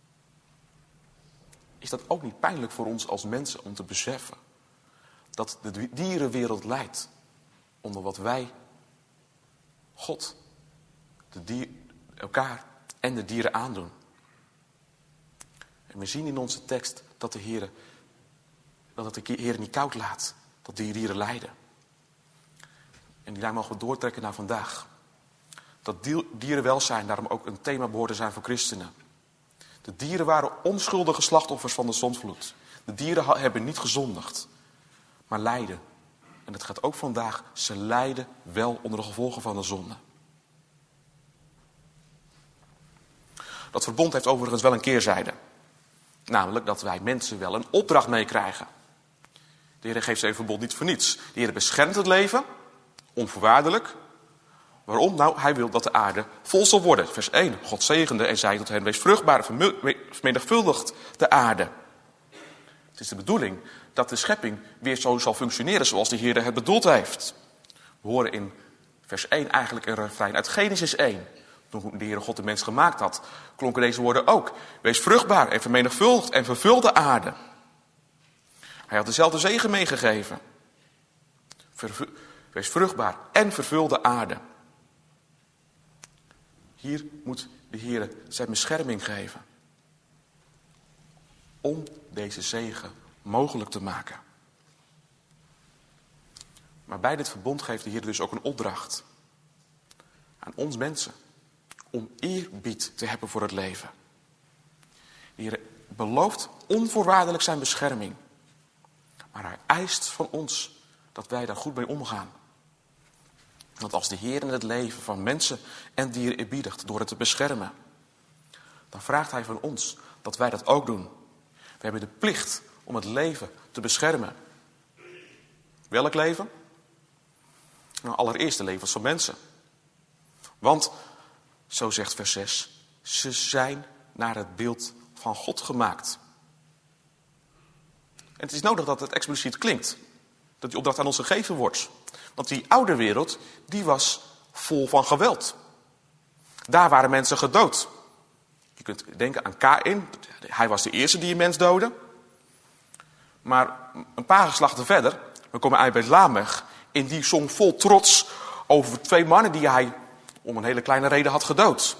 Is dat ook niet pijnlijk voor ons als mensen om te beseffen dat de dierenwereld lijdt onder wat wij, God, de dier, elkaar en de dieren aandoen? En we zien in onze tekst dat de Heer, dat het de Heer niet koud laat, dat die dieren lijden. En die daar mogen we doortrekken naar vandaag. Dat dierenwelzijn daarom ook een thema behoort te zijn voor christenen. De dieren waren onschuldige slachtoffers van de zondvloed. De dieren hebben niet gezondigd, maar lijden. En het gaat ook vandaag, ze lijden wel onder de gevolgen van de zonde. Dat verbond heeft overigens wel een keerzijde. Namelijk dat wij mensen wel een opdracht meekrijgen. De Heer geeft zijn verbond niet voor niets. De Heer beschermt het leven, onvoorwaardelijk. Waarom? Nou, hij wil dat de aarde vol zal worden. Vers één. God zegende en zei tot hen, wees vruchtbaar, vermenigvuldigt de aarde. Het is de bedoeling dat de schepping weer zo zal functioneren zoals de Heer het bedoeld heeft. We horen in vers één eigenlijk een refrein uit Genesis één. Toen de Heere God de mens gemaakt had, klonken deze woorden ook. Wees vruchtbaar en vermenigvuldigd en vervul de aarde. Hij had dezelfde zegen meegegeven. Vervu- Wees vruchtbaar en vervul de aarde. Hier moet de Heere zijn bescherming geven. Om deze zegen mogelijk te maken. Maar bij dit verbond geeft de Heer dus ook een opdracht. Aan ons mensen. Om eerbied te hebben voor het leven. De Heer belooft onvoorwaardelijk zijn bescherming. Maar hij eist van ons dat wij daar goed mee omgaan. Want als de Heer in het leven van mensen en dieren eerbiedigt door het te beschermen, dan vraagt hij van ons dat wij dat ook doen. We hebben de plicht om het leven te beschermen. Welk leven? Nou, allereerst de levens van mensen. Want, zo zegt vers zes, ze zijn naar het beeld van God gemaakt. En het is nodig dat het expliciet klinkt. Dat die opdracht aan ons gegeven wordt. Want die oude wereld, die was vol van geweld. Daar waren mensen gedood. Je kunt denken aan Kaïn. Hij was de eerste die een mens doodde. Maar een paar geslachten verder, we komen uit bij Lamech. En die zong vol trots over twee mannen die hij om een hele kleine reden had gedood.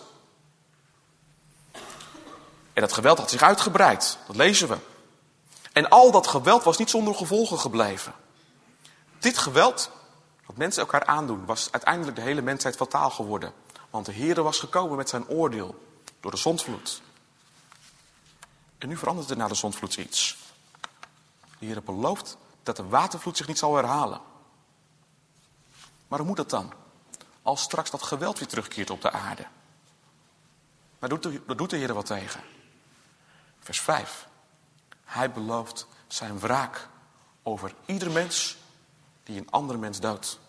En dat geweld had zich uitgebreid. Dat lezen we. En al dat geweld was niet zonder gevolgen gebleven. Dit geweld, wat mensen elkaar aandoen, was uiteindelijk de hele mensheid fataal geworden. Want de Heere was gekomen met zijn oordeel door de zondvloed. En nu verandert er na de zondvloed iets. De Heere belooft dat de watervloed zich niet zal herhalen. Maar hoe moet dat dan? Als straks dat geweld weer terugkeert op de aarde. Maar daar doet de Heer wat tegen. Vers vijf. Hij belooft zijn wraak over ieder mens die een andere mens doodt.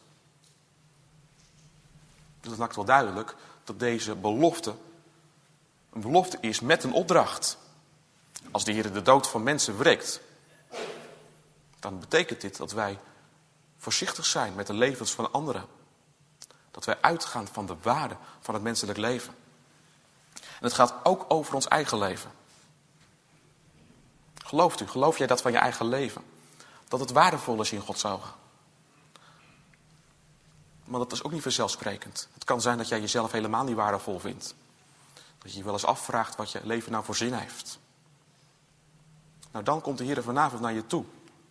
Dus het maakt wel duidelijk dat deze belofte een belofte is met een opdracht. Als de Heer de dood van mensen wreekt, dan betekent dit dat wij voorzichtig zijn met de levens van anderen. Dat wij uitgaan van de waarde van het menselijk leven. En het gaat ook over ons eigen leven. Gelooft u, geloof jij dat van je eigen leven? Dat het waardevol is in Gods ogen? Maar dat is ook niet vanzelfsprekend. Het kan zijn dat jij jezelf helemaal niet waardevol vindt. Dat je je wel eens afvraagt wat je leven nou voor zin heeft. Nou, dan komt de Heer vanavond naar je toe.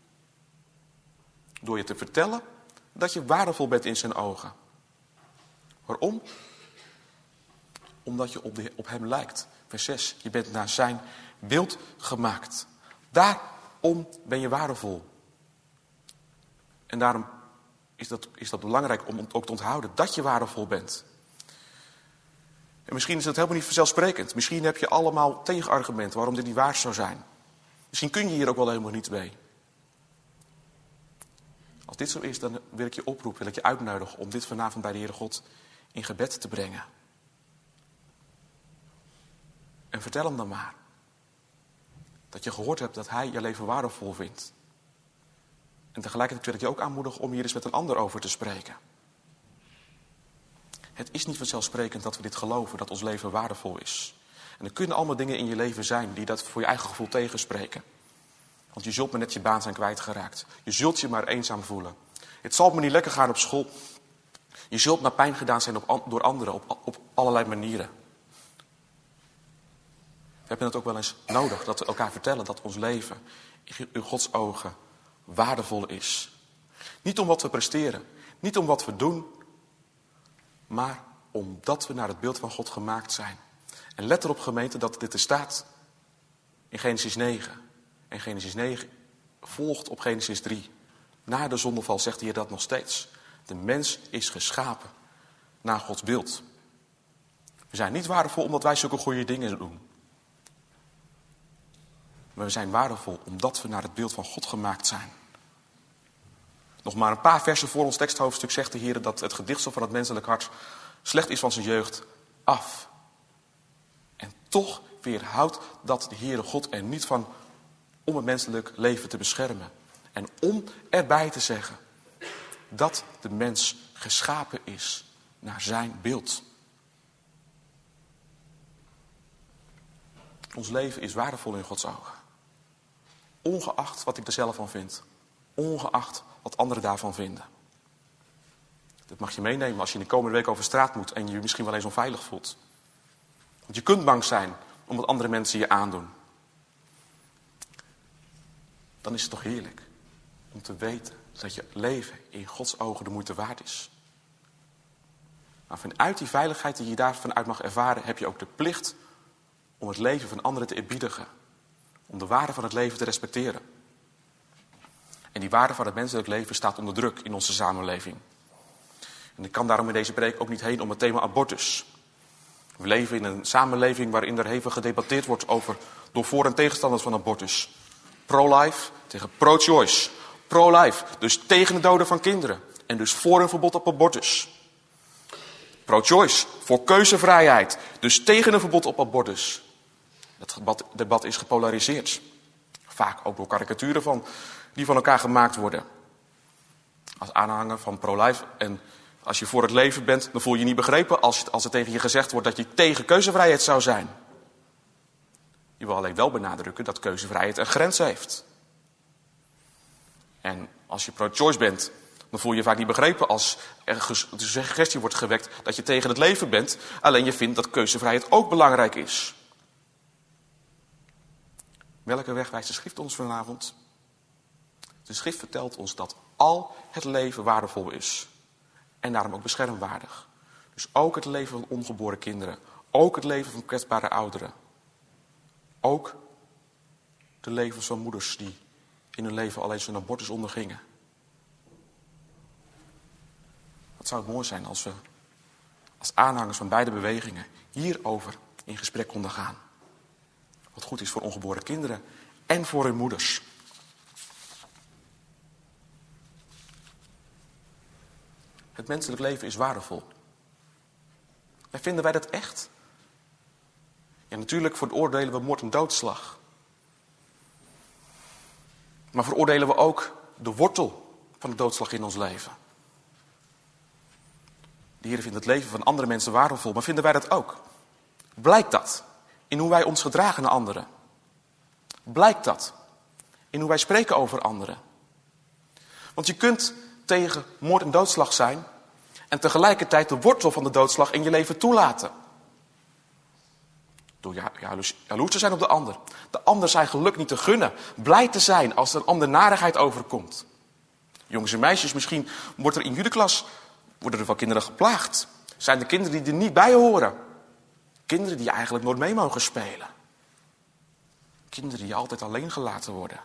Door je te vertellen dat je waardevol bent in zijn ogen. Waarom? Omdat je op, de, op hem lijkt. Vers zes, je bent naar zijn beeld gemaakt. Daarom ben je waardevol. En daarom is dat, is dat belangrijk om ook te onthouden dat je waardevol bent. En misschien is dat helemaal niet vanzelfsprekend. Misschien heb je allemaal tegenargumenten waarom dit niet waar zou zijn. Misschien kun je hier ook wel helemaal niet mee. Als dit zo is, dan wil ik je oproepen, wil ik je uitnodigen om dit vanavond bij de Heere God in gebed te brengen. En vertel hem dan maar. Dat je gehoord hebt dat hij je leven waardevol vindt. En tegelijkertijd wil ik je ook aanmoedigen om hier eens met een ander over te spreken. Het is niet vanzelfsprekend dat we dit geloven, dat ons leven waardevol is. En er kunnen allemaal dingen in je leven zijn die dat voor je eigen gevoel tegenspreken. Want je zult maar net je baan zijn kwijtgeraakt. Je zult je maar eenzaam voelen. Het zal me niet lekker gaan op school. Je zult maar pijn gedaan zijn op, door anderen op, op allerlei manieren. We hebben het ook wel eens nodig dat we elkaar vertellen dat ons leven in Gods ogen waardevol is. Niet om wat we presteren, niet om wat we doen, maar omdat we naar het beeld van God gemaakt zijn. En let erop, gemeente, dat dit er staat in Genesis negen. En Genesis negen volgt op Genesis drie. Na de zondeval zegt de Heer dat nog steeds. De mens is geschapen naar Gods beeld. We zijn niet waardevol omdat wij zulke goede dingen doen. Maar we zijn waardevol omdat we naar het beeld van God gemaakt zijn. Nog maar een paar versen voor ons teksthoofdstuk zegt de Heer dat het gedichtsel van het menselijk hart slecht is van zijn jeugd af. En toch weerhoudt dat de Heere God er niet van om het menselijk leven te beschermen. En om erbij te zeggen dat de mens geschapen is naar zijn beeld. Ons leven is waardevol in Gods ogen. Ongeacht wat ik er zelf van vind. Ongeacht wat anderen daarvan vinden. Dat mag je meenemen als je in de komende week over straat moet en je je misschien wel eens onveilig voelt. Want je kunt bang zijn om wat andere mensen je aandoen. Dan is het toch heerlijk om te weten dat je leven in Gods ogen de moeite waard is. Maar vanuit die veiligheid die je daarvan uit mag ervaren, heb je ook de plicht om het leven van anderen te eerbiedigen. Om de waarde van het leven te respecteren. En die waarde van het menselijk leven staat onder druk in onze samenleving. En ik kan daarom in deze preek ook niet heen om het thema abortus. We leven in een samenleving waarin er hevig gedebatteerd wordt over door voor- en tegenstanders van abortus. Pro-life tegen pro-choice. Pro-life, dus tegen het doden van kinderen. En dus voor een verbod op abortus. Pro-choice, voor keuzevrijheid. Dus tegen een verbod op abortus. Dat debat, debat is gepolariseerd. Vaak ook door karikaturen van, die van elkaar gemaakt worden. Als aanhanger van pro-life en als je voor het leven bent, dan voel je je niet begrepen als, als er tegen je gezegd wordt dat je tegen keuzevrijheid zou zijn. Je wil alleen wel benadrukken dat keuzevrijheid een grens heeft. En als je pro-choice bent, dan voel je je vaak niet begrepen als er de suggestie wordt gewekt dat je tegen het leven bent. Alleen je vindt dat keuzevrijheid ook belangrijk is. Welke weg wijst de schrift ons vanavond? De schrift vertelt ons dat al het leven waardevol is. En daarom ook beschermwaardig. Dus ook het leven van ongeboren kinderen. Ook het leven van kwetsbare ouderen. Ook de levens van moeders die in hun leven al eens een abortus ondergingen. Wat zou het mooi zijn als we als aanhangers van beide bewegingen hierover in gesprek konden gaan. Wat goed is voor ongeboren kinderen en voor hun moeders. Het menselijk leven is waardevol. En vinden wij dat echt? Ja, natuurlijk veroordelen we moord en doodslag. Maar veroordelen we ook de wortel van de doodslag in ons leven. De Heer vindt het leven van andere mensen waardevol, maar vinden wij dat ook? Blijkt dat in hoe wij ons gedragen naar anderen? Blijkt dat in hoe wij spreken over anderen? Want je kunt tegen moord en doodslag zijn en tegelijkertijd de wortel van de doodslag in je leven toelaten. Door ja, jaloers, jaloers te zijn op de ander. De ander zijn geluk niet te gunnen. Blij te zijn als er een ander narigheid overkomt. Jongens en meisjes, misschien wordt er in jullie klas worden er wel kinderen geplaagd. Zijn er kinderen die er niet bij horen? Kinderen die eigenlijk nooit mee mogen spelen. Kinderen die altijd alleen gelaten worden.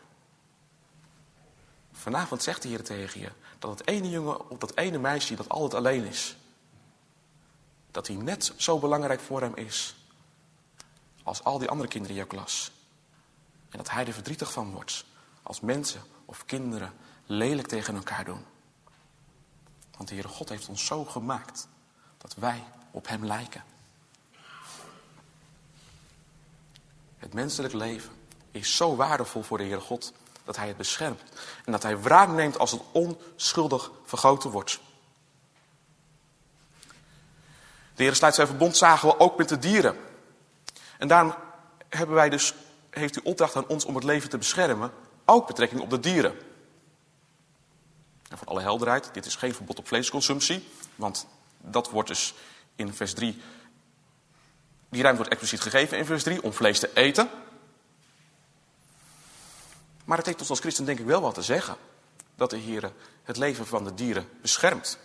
Vanavond zegt de Heer tegen je dat het ene jongen of dat ene meisje dat altijd alleen is, dat hij net zo belangrijk voor hem is als al die andere kinderen in jouw klas. En dat hij er verdrietig van wordt als mensen of kinderen lelijk tegen elkaar doen. Want de Heere God heeft ons zo gemaakt dat wij op hem lijken. Het menselijk leven is zo waardevol voor de Heere God dat hij het beschermt. En dat hij wraak neemt als het onschuldig vergoten wordt. De Heer sluit zijn verbond, zagen we, ook met de dieren. En daarom hebben wij dus, heeft hij opdracht aan ons om het leven te beschermen, ook betrekking op de dieren. En voor alle helderheid, dit is geen verbod op vleesconsumptie, want dat wordt dus in vers drie, die ruimte wordt expliciet gegeven in vers drie, om vlees te eten. Maar het heeft ons als christen denk ik wel wat te zeggen, dat de Heer het leven van de dieren beschermt.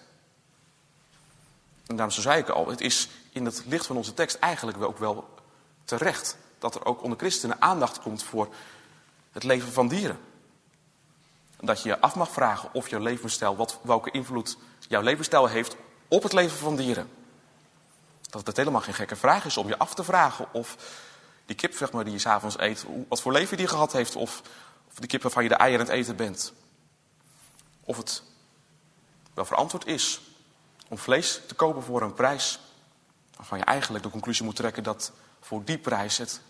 En daarom zo zei ik al, het is in het licht van onze tekst eigenlijk ook wel terecht dat er ook onder christenen aandacht komt voor het leven van dieren. En dat je je af mag vragen of jouw levensstijl, wat, welke invloed jouw levensstijl heeft op het leven van dieren. Dat het helemaal geen gekke vraag is om je af te vragen of die kip zeg maar, die je 's avonds eet, wat voor leven die gehad heeft, of, of die kip waarvan je de eieren aan het eten bent. Of het wel verantwoord is om vlees te kopen voor een prijs waarvan je eigenlijk de conclusie moet trekken dat voor die prijs het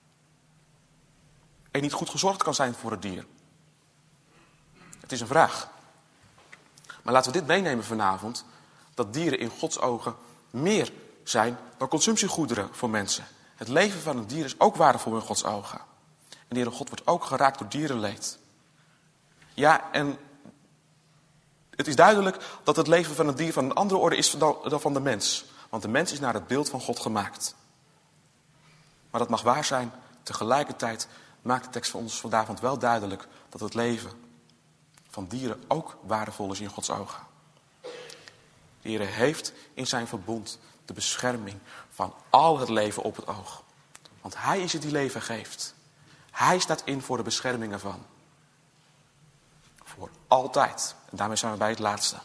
er niet goed gezorgd kan zijn voor het dier. Het is een vraag. Maar laten we dit meenemen vanavond, dat dieren in Gods ogen meer zijn dan consumptiegoederen voor mensen. Het leven van een dier is ook waardevol in Gods ogen. En de Heere God wordt ook geraakt door dierenleed. Ja, en het is duidelijk dat het leven van een dier van een andere orde is dan van de mens. Want de mens is naar het beeld van God gemaakt. Maar dat mag waar zijn. Tegelijkertijd maakt de tekst van ons vanavond wel duidelijk dat het leven van dieren ook waardevol is in Gods ogen. De Heer heeft in zijn verbond de bescherming van al het leven op het oog. Want hij is het die leven geeft. Hij staat in voor de bescherming ervan. Voor altijd. En daarmee zijn we bij het laatste.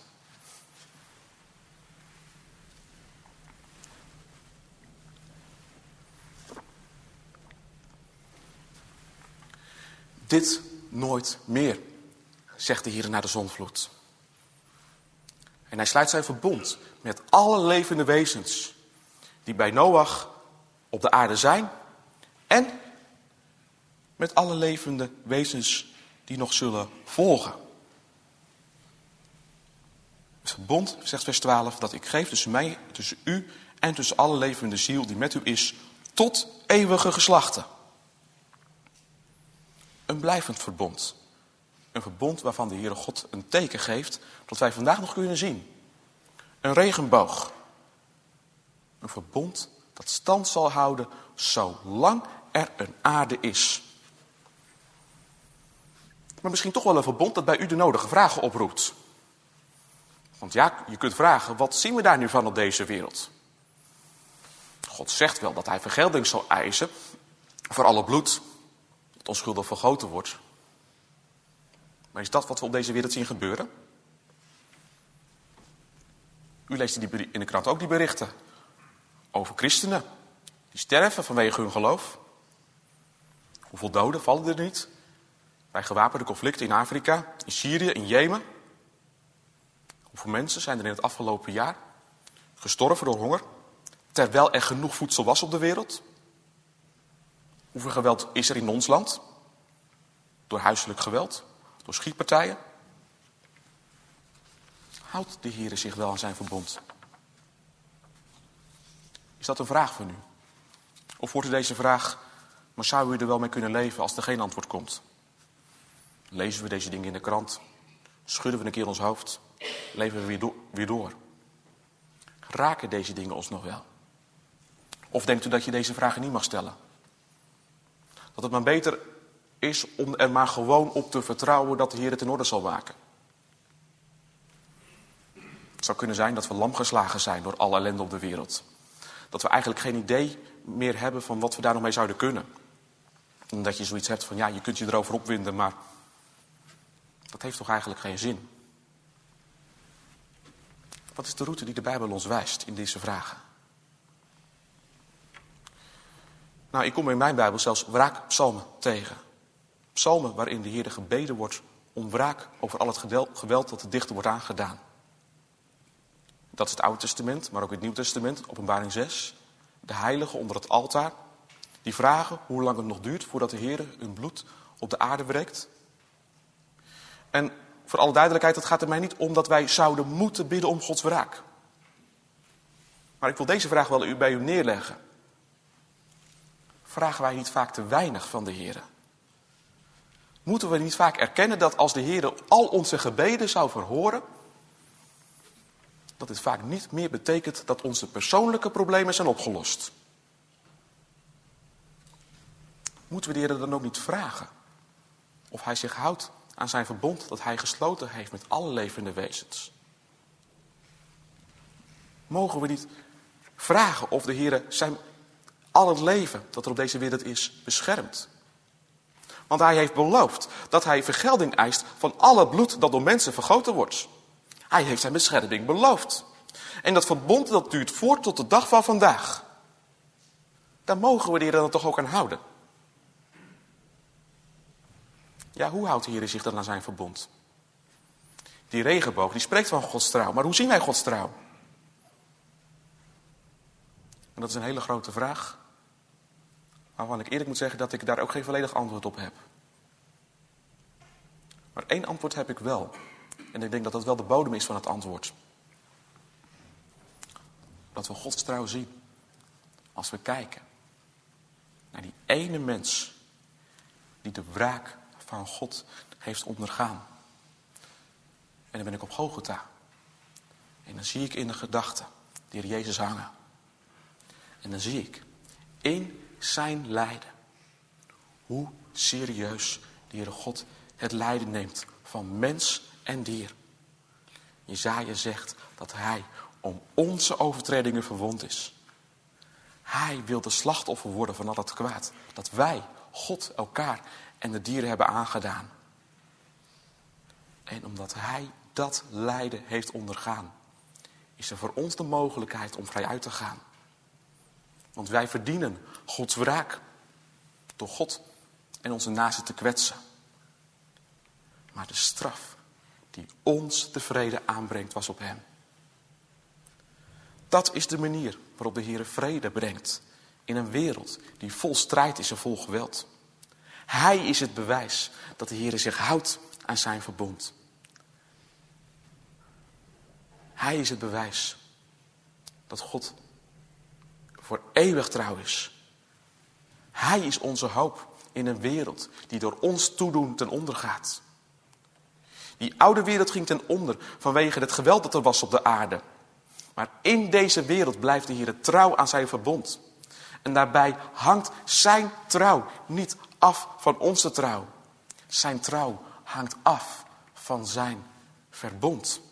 Dit nooit meer, zegt de Heer na de zondvloed. En hij sluit zijn verbond met alle levende wezens die bij Noach op de aarde zijn en met alle levende wezens die nog zullen volgen. Het verbond, zegt vers twaalf, dat ik geef tussen mij, tussen u en tussen alle levende ziel die met u is, tot eeuwige geslachten. Een blijvend verbond. Een verbond waarvan de Heere God een teken geeft, dat wij vandaag nog kunnen zien. Een regenboog. Een verbond dat stand zal houden zolang er een aarde is. Maar misschien toch wel een verbond dat bij u de nodige vragen oproept. Want ja, je kunt vragen, wat zien we daar nu van op deze wereld? God zegt wel dat hij vergelding zal eisen voor alle bloed dat onschuldig vergoten wordt. Maar is dat wat we op deze wereld zien gebeuren? U leest in de krant ook die berichten over christenen die sterven vanwege hun geloof. Hoeveel doden vallen er niet bij gewapende conflicten in Afrika, in Syrië, in Jemen? Hoeveel mensen zijn er in het afgelopen jaar gestorven door honger, terwijl er genoeg voedsel was op de wereld? Hoeveel geweld is er in ons land? Door huiselijk geweld, door schietpartijen? Houdt de Heer zich wel aan zijn verbond? Is dat een vraag van u? Of wordt u deze vraag, maar zou u er wel mee kunnen leven als er geen antwoord komt? Lezen we deze dingen in de krant? Schudden we een keer ons hoofd? Leven we weer, do- weer door? Raken deze dingen ons nog wel? Of denkt u dat je deze vragen niet mag stellen? Dat het maar beter is om er maar gewoon op te vertrouwen dat de Heer het in orde zal maken. Het zou kunnen zijn dat we lamgeslagen zijn door alle ellende op de wereld. Dat we eigenlijk geen idee meer hebben van wat we daar nog mee zouden kunnen. En dat je zoiets hebt van, ja, je kunt je erover opwinden, maar dat heeft toch eigenlijk geen zin. Wat is de route die de Bijbel ons wijst in deze vragen? Nou, ik kom in mijn Bijbel zelfs wraakpsalmen tegen. Psalmen waarin de Heer gebeden wordt om wraak over al het geweld dat de dichter wordt aangedaan. Dat is het Oude Testament, maar ook het Nieuwe Testament, Openbaring zes. De heiligen onder het altaar, die vragen hoe lang het nog duurt voordat de Heer hun bloed op de aarde breekt. En voor alle duidelijkheid, het gaat er mij niet om dat wij zouden moeten bidden om Gods wraak. Maar ik wil deze vraag wel bij u neerleggen. Vragen wij niet vaak te weinig van de Heer? Moeten we niet vaak erkennen dat als de Heer al onze gebeden zou verhoren, dat dit vaak niet meer betekent dat onze persoonlijke problemen zijn opgelost? Moeten we de Heer dan ook niet vragen of hij zich houdt aan zijn verbond dat hij gesloten heeft met alle levende wezens? Mogen we niet vragen of de Heer zijn al het leven dat er op deze wereld is beschermt? Want hij heeft beloofd dat hij vergelding eist van alle bloed dat door mensen vergoten wordt. Hij heeft zijn bescherming beloofd. En dat verbond dat duurt voort tot de dag van vandaag. Daar mogen we de Heer dan toch ook aan houden. Ja, hoe houdt de Heer zich dan aan zijn verbond? Die regenboog, die spreekt van Gods trouw. Maar hoe zien wij Gods trouw? En dat is een hele grote vraag, waarvan ik eerlijk moet zeggen dat ik daar ook geen volledig antwoord op heb. Maar één antwoord heb ik wel. En ik denk dat dat wel de bodem is van het antwoord. Dat we Gods trouw zien als we kijken naar die ene mens die de wraak van God heeft ondergaan. En dan ben ik op Golgotha. En dan zie ik in de gedachten de Heer Jezus hangen. En dan zie ik in zijn lijden hoe serieus de Heere God het lijden neemt van mens en dier. Jesaja zegt dat hij om onze overtredingen verwond is. Hij wil de slachtoffer worden van al het kwaad dat wij, God, elkaar en de dieren hebben aangedaan. En omdat hij dat lijden heeft ondergaan, is er voor ons de mogelijkheid om vrij uit te gaan. Want wij verdienen Gods wraak door God en onze naasten te kwetsen. Maar de straf die ons de vrede aanbrengt was op hem. Dat is de manier waarop de Heer vrede brengt in een wereld die vol strijd is en vol geweld. Hij is het bewijs dat de Heer zich houdt aan zijn verbond. Hij is het bewijs dat God voor eeuwig trouw is. Hij is onze hoop in een wereld die door ons toedoen ten onder gaat. Die oude wereld ging ten onder vanwege het geweld dat er was op de aarde. Maar in deze wereld blijft de Heer trouw aan zijn verbond. En daarbij hangt zijn trouw niet af van onze trouw. Zijn trouw hangt af van zijn verbond.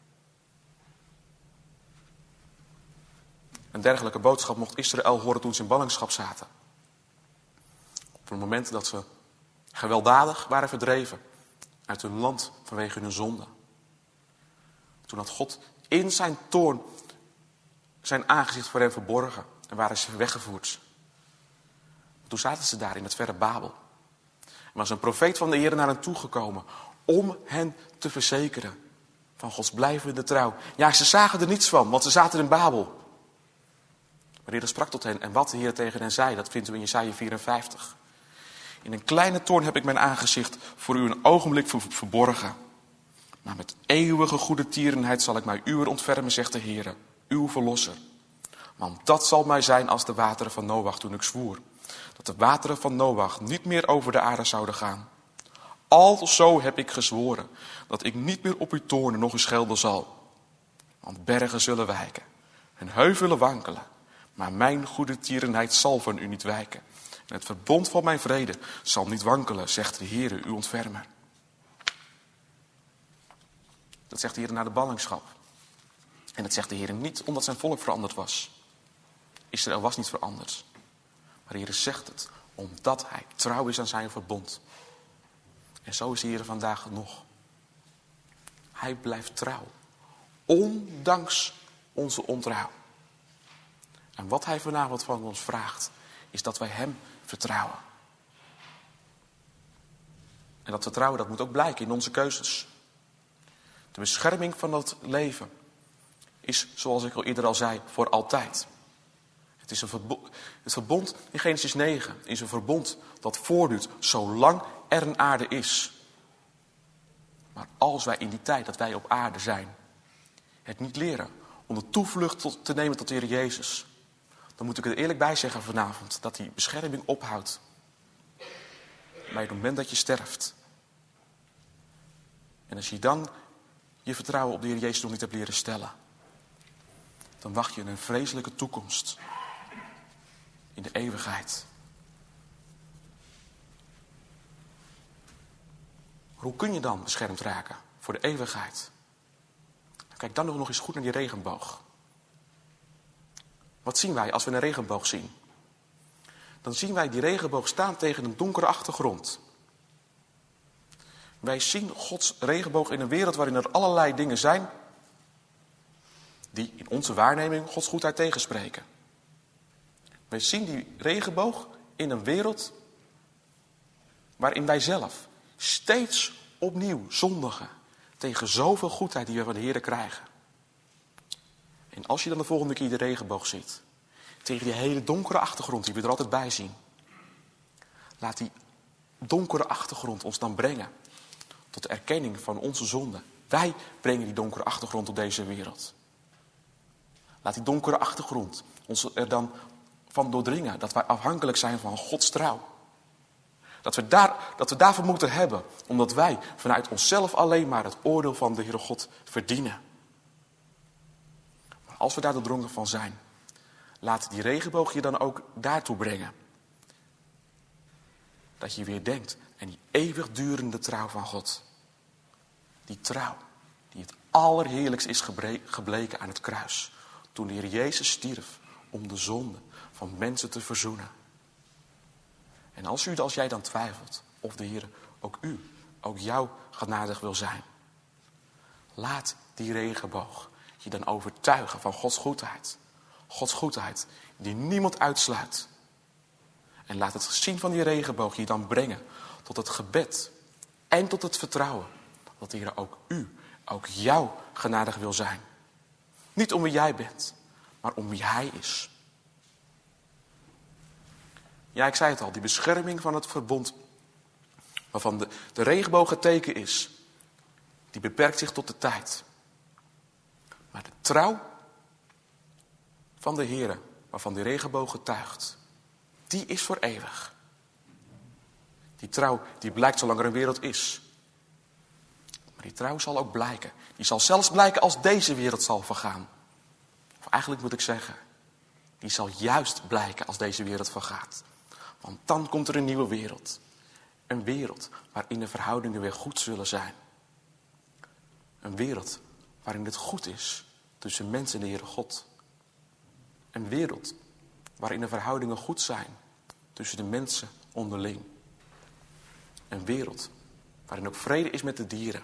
Een dergelijke boodschap mocht Israël horen toen ze in ballingschap zaten. Op het moment dat ze gewelddadig waren verdreven uit hun land vanwege hun zonde. Toen had God in zijn toorn zijn aangezicht voor hen verborgen en waren ze weggevoerd. Toen zaten ze daar in het verre Babel. Er was een profeet van de Heer naar hen toegekomen om hen te verzekeren van Gods blijvende trouw. Ja, ze zagen er niets van, want ze zaten in Babel. Maar de Heer sprak tot hen en wat de Heer tegen hen zei, dat vinden we in Jesaja vierenvijftig. In een kleine toorn heb ik mijn aangezicht voor u een ogenblik verborgen. Maar met eeuwige goede tierenheid zal ik mij uwer ontfermen, zegt de Heer, uw verlosser. Want dat zal mij zijn als de wateren van Noach toen ik zwoer. Dat de wateren van Noach niet meer over de aarde zouden gaan. Alzo heb ik gezworen dat ik niet meer op uw toornen nog eens schelden zal. Want bergen zullen wijken, hun heuvelen wankelen. Maar mijn goede tierenheid zal van u niet wijken. En het verbond van mijn vrede zal niet wankelen, zegt de Heere, uw ontfermer. Dat zegt de Heere na de ballingschap. En dat zegt de Heere niet omdat zijn volk veranderd was. Israël was niet veranderd. Maar de Heere zegt het omdat hij trouw is aan zijn verbond. En zo is de Heere vandaag nog. Hij blijft trouw. Ondanks onze ontrouw. En wat hij vanavond van ons vraagt, is dat wij hem vertrouwen. En dat vertrouwen, dat moet ook blijken in onze keuzes. De bescherming van dat leven is, zoals ik al eerder al zei, voor altijd. Het is een verbond, het verbond in Genesis negen is een verbond dat voortduurt zolang er een aarde is. Maar als wij in die tijd dat wij op aarde zijn, het niet leren om de toevlucht tot, te nemen tot de Heer Jezus, dan moet ik er eerlijk bij zeggen vanavond dat die bescherming ophoudt. Bij het moment dat je sterft. En als je dan je vertrouwen op de Heer Jezus nog niet hebt leren stellen, dan wacht je een vreselijke toekomst. In de eeuwigheid. Hoe kun je dan beschermd raken voor de eeuwigheid? Kijk dan nog eens goed naar die regenboog. Wat zien wij als we een regenboog zien? Dan zien wij die regenboog staan tegen een donkere achtergrond. Wij zien Gods regenboog in een wereld waarin er allerlei dingen zijn die in onze waarneming Gods goedheid tegenspreken. Wij zien die regenboog in een wereld waarin wij zelf steeds opnieuw zondigen tegen zoveel goedheid die we van de Heer krijgen. En als je dan de volgende keer de regenboog ziet, tegen die hele donkere achtergrond die we er altijd bij zien, laat die donkere achtergrond ons dan brengen tot de erkenning van onze zonde. Wij brengen die donkere achtergrond op deze wereld. Laat die donkere achtergrond ons er dan van doordringen dat wij afhankelijk zijn van Gods trouw. Dat we, daar, dat we daarvoor moeten hebben, omdat wij vanuit onszelf alleen maar het oordeel van de Heere God verdienen. Maar als we daar doordrongen van zijn, laat die regenboog je dan ook daartoe brengen. Dat je weer denkt aan die eeuwigdurende trouw van God. Die trouw die het allerheerlijkst is gebleken aan het kruis. Toen de Heer Jezus stierf om de zonde van mensen te verzoenen. En als u, als jij dan twijfelt of de Heer ook u, ook jou genadig wil zijn. Laat die regenboog je dan overtuigen van Gods goedheid. Gods goedheid die niemand uitsluit. En laat het zien van die regenboog je dan brengen tot het gebed en tot het vertrouwen. Dat de Heer ook u, ook jou genadig wil zijn. Niet om wie jij bent, maar om wie Hij is. Ja, ik zei het al, die bescherming van het verbond, waarvan de, de regenboog het teken is, die beperkt zich tot de tijd. Maar de trouw van de Heere, waarvan die regenboog getuigt, die is voor eeuwig. Die trouw, die blijkt zolang er een wereld is. Maar die trouw zal ook blijken. Die zal zelfs blijken als deze wereld zal vergaan. Of eigenlijk moet ik zeggen, die zal juist blijken als deze wereld vergaat. Want dan komt er een nieuwe wereld. Een wereld waarin de verhoudingen weer goed zullen zijn. Een wereld waarin het goed is tussen mens en de Heere God. Een wereld waarin de verhoudingen goed zijn tussen de mensen onderling. Een wereld waarin ook vrede is met de dieren.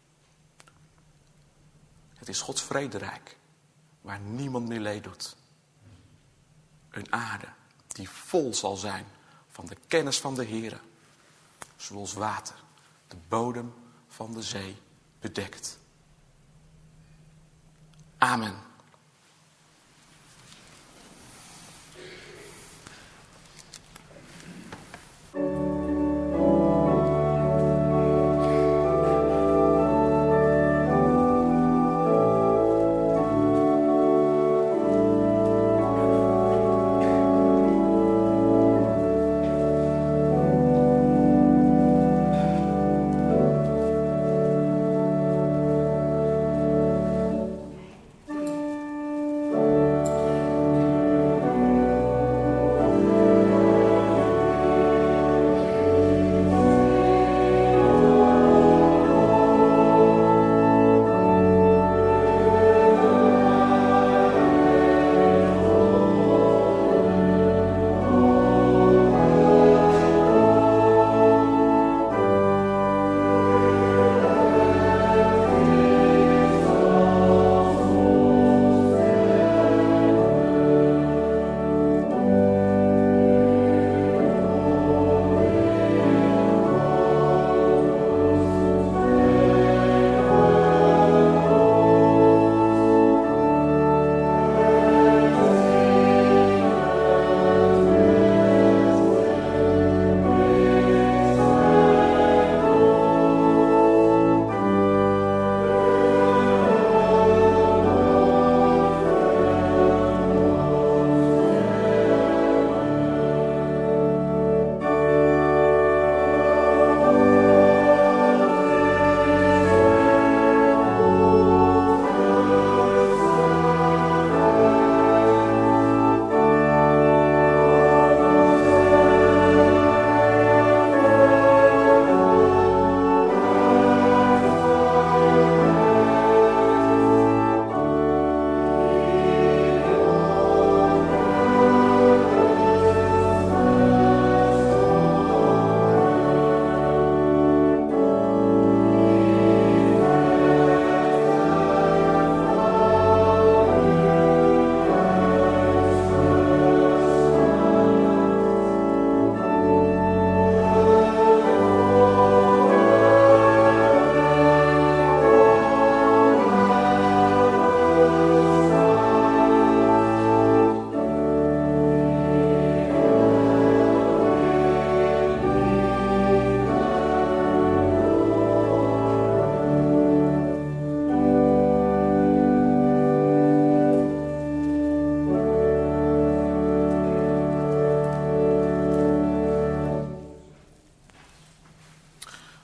Het is Gods vrederijk waar niemand meer leed doet. Een aarde die vol zal zijn van de kennis van de Heere. Zoals water de bodem van de zee bedekt. Amen.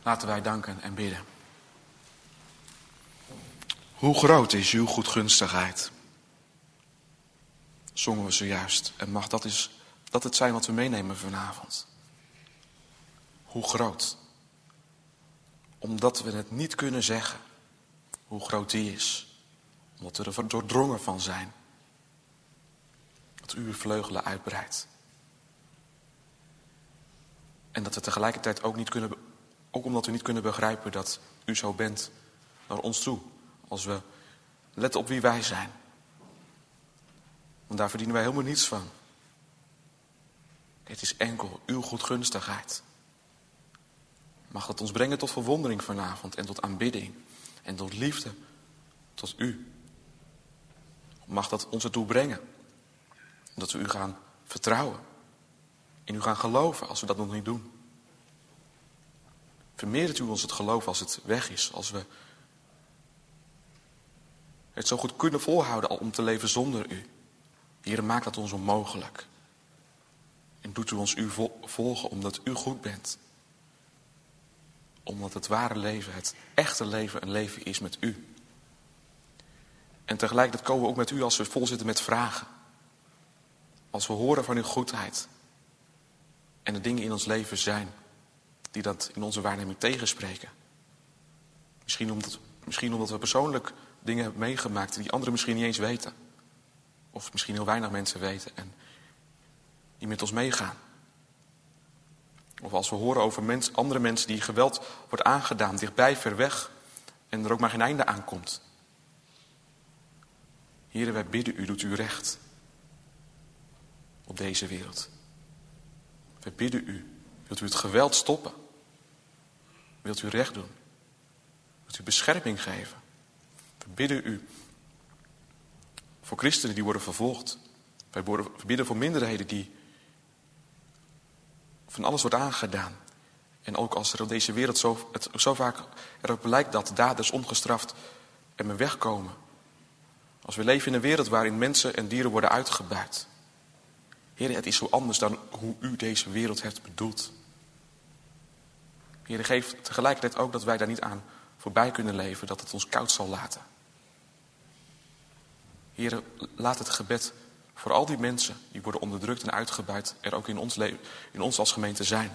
Laten wij danken en bidden. Hoe groot is uw goedgunstigheid? Zongen we zojuist. En mag dat, is, dat het zijn wat we meenemen vanavond. Hoe groot. Omdat we het niet kunnen zeggen. Hoe groot die is. Omdat we er doordrongen van zijn. Dat u uw vleugelen uitbreidt. En dat we tegelijkertijd ook niet kunnen, ook omdat we niet kunnen begrijpen dat u zo bent naar ons toe. Als we letten op wie wij zijn. Want daar verdienen wij helemaal niets van. Het is enkel uw goedgunstigheid. Mag dat ons brengen tot verwondering vanavond en tot aanbidding. En tot liefde tot u. Mag dat ons ertoe brengen. Dat we u gaan vertrouwen. In u gaan geloven als we dat nog niet doen. Vermeerdert u ons het geloof als het weg is. Als we het zo goed kunnen volhouden om te leven zonder u. Heer, maak dat ons onmogelijk. En doet u ons u volgen omdat u goed bent. Omdat het ware leven, het echte leven, een leven is met u. En tegelijkertijd komen we ook met u als we vol zitten met vragen. Als we horen van uw goedheid. En de dingen in ons leven zijn die dat in onze waarneming tegenspreken. Misschien omdat, misschien omdat we persoonlijk dingen hebben meegemaakt die anderen misschien niet eens weten. Of misschien heel weinig mensen weten en die met ons meegaan. Of als we horen over mens, andere mensen die geweld wordt aangedaan, dichtbij, ver weg. En er ook maar geen einde aan komt. Heere, wij bidden u, doet u recht. Op deze wereld. Wij bidden u, wilt u het geweld stoppen? Wilt u recht doen? Wilt u bescherming geven? We bidden u voor christenen die worden vervolgd. Wij bidden voor minderheden die van alles wordt aangedaan. En ook als er op deze wereld zo, het zo vaak erop lijkt dat daders ongestraft er maar wegkomen. Als we leven in een wereld waarin mensen en dieren worden uitgebuit. Heer, het is zo anders dan hoe u deze wereld hebt bedoeld. Heer, geef tegelijkertijd ook dat wij daar niet aan voorbij kunnen leven, dat het ons koud zal laten. Heer, laat het gebed voor al die mensen die worden onderdrukt en uitgebuit er ook in ons, leven, in ons als gemeente zijn.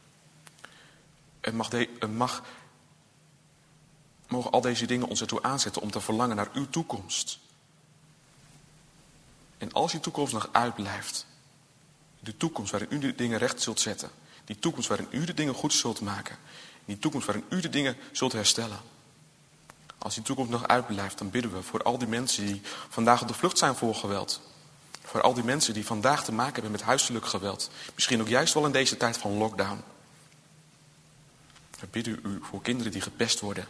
En mag, de, en mag mogen al deze dingen ons ertoe aanzetten om te verlangen naar uw toekomst. En als die toekomst nog uitblijft, de toekomst waarin u de dingen recht zult zetten, die toekomst waarin u de dingen goed zult maken, die toekomst waarin u de dingen zult herstellen. Als die toekomst nog uitblijft, dan bidden we voor al die mensen die vandaag op de vlucht zijn voor geweld. Voor al die mensen die vandaag te maken hebben met huiselijk geweld. Misschien ook juist wel in deze tijd van lockdown. We bidden u voor kinderen die gepest worden.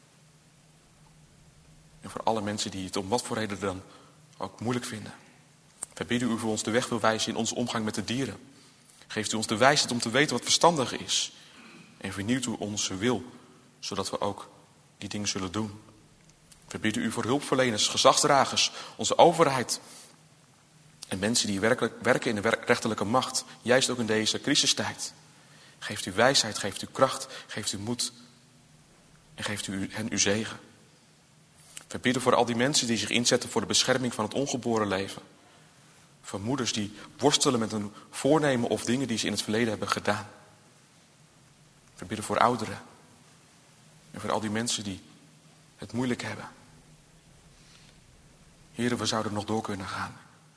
En voor alle mensen die het om wat voor reden dan ook moeilijk vinden. We bidden u voor ons de weg wil wijzen in onze omgang met de dieren. Geeft u ons de wijsheid om te weten wat verstandig is. En vernieuwt u onze wil, zodat we ook die dingen zullen doen. We bidden u voor hulpverleners, gezagsdragers, onze overheid. En mensen die werkelijk werken in de rechterlijke macht. Juist ook in deze crisistijd. Geeft u wijsheid, geeft u kracht, geeft u moed. En geeft u hen uw zegen. We bidden voor al die mensen die zich inzetten voor de bescherming van het ongeboren leven. Voor moeders die worstelen met een voornemen of dingen die ze in het verleden hebben gedaan. We bidden voor ouderen. En voor al die mensen die het moeilijk hebben. Heren, we zouden nog door kunnen gaan.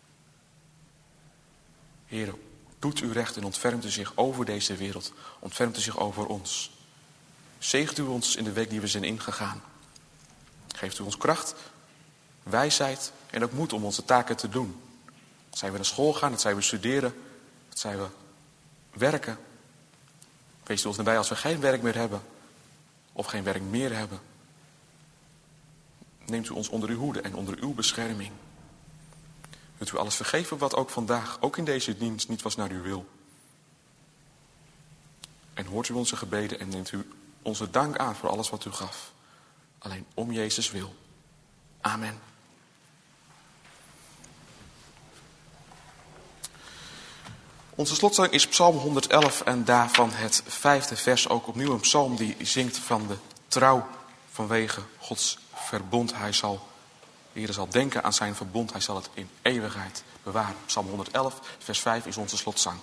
Heren, doet u recht en ontfermt u zich over deze wereld. Ontfermt u zich over ons. Zegent u ons in de week die we zijn ingegaan. Geeft u ons kracht, wijsheid en ook moed om onze taken te doen. Dat zij we naar school gaan, dat zij we studeren, dat zij we werken. Wees u ons nabij als we geen werk meer hebben of geen werk meer hebben. Neemt u ons onder uw hoede en onder uw bescherming. Wilt u alles vergeven wat ook vandaag, ook in deze dienst, niet was naar uw wil. En hoort u onze gebeden en neemt u onze dank aan voor alles wat u gaf. Alleen om Jezus wil. Amen. Onze Onze slotzang is Psalm honderd-elf en daarvan het vijfde vers. Ook opnieuw een psalm die zingt van de trouw vanwege Gods verbond. Hij zal, de Heer zal denken aan zijn verbond, hij zal het in eeuwigheid bewaren. Psalm honderd-elf, vers vijf is onze slotzang.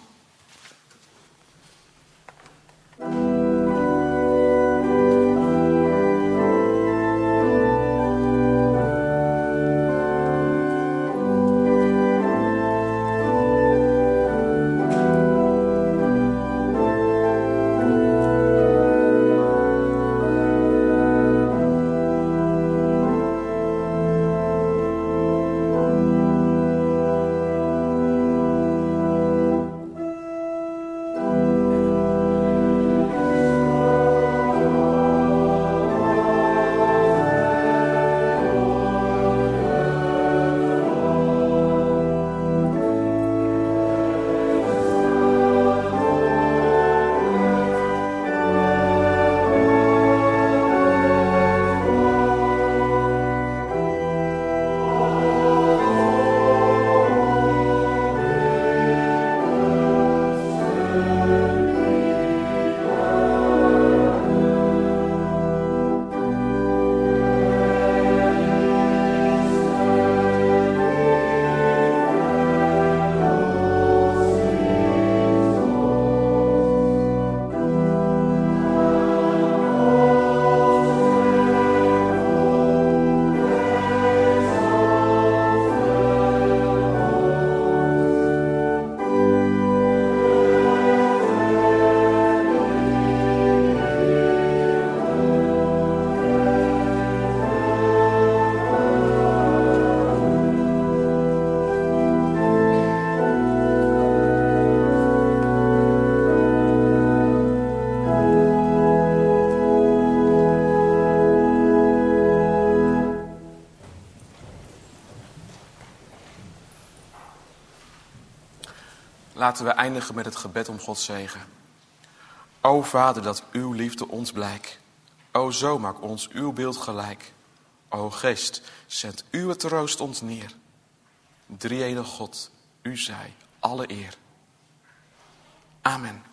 Laten we eindigen met het gebed om Gods zegen. O Vader, dat uw liefde ons blijk. O zo maak ons uw beeld gelijk. O Geest, zet uw troost ons neer. Drie-enige God, u zij alle eer. Amen.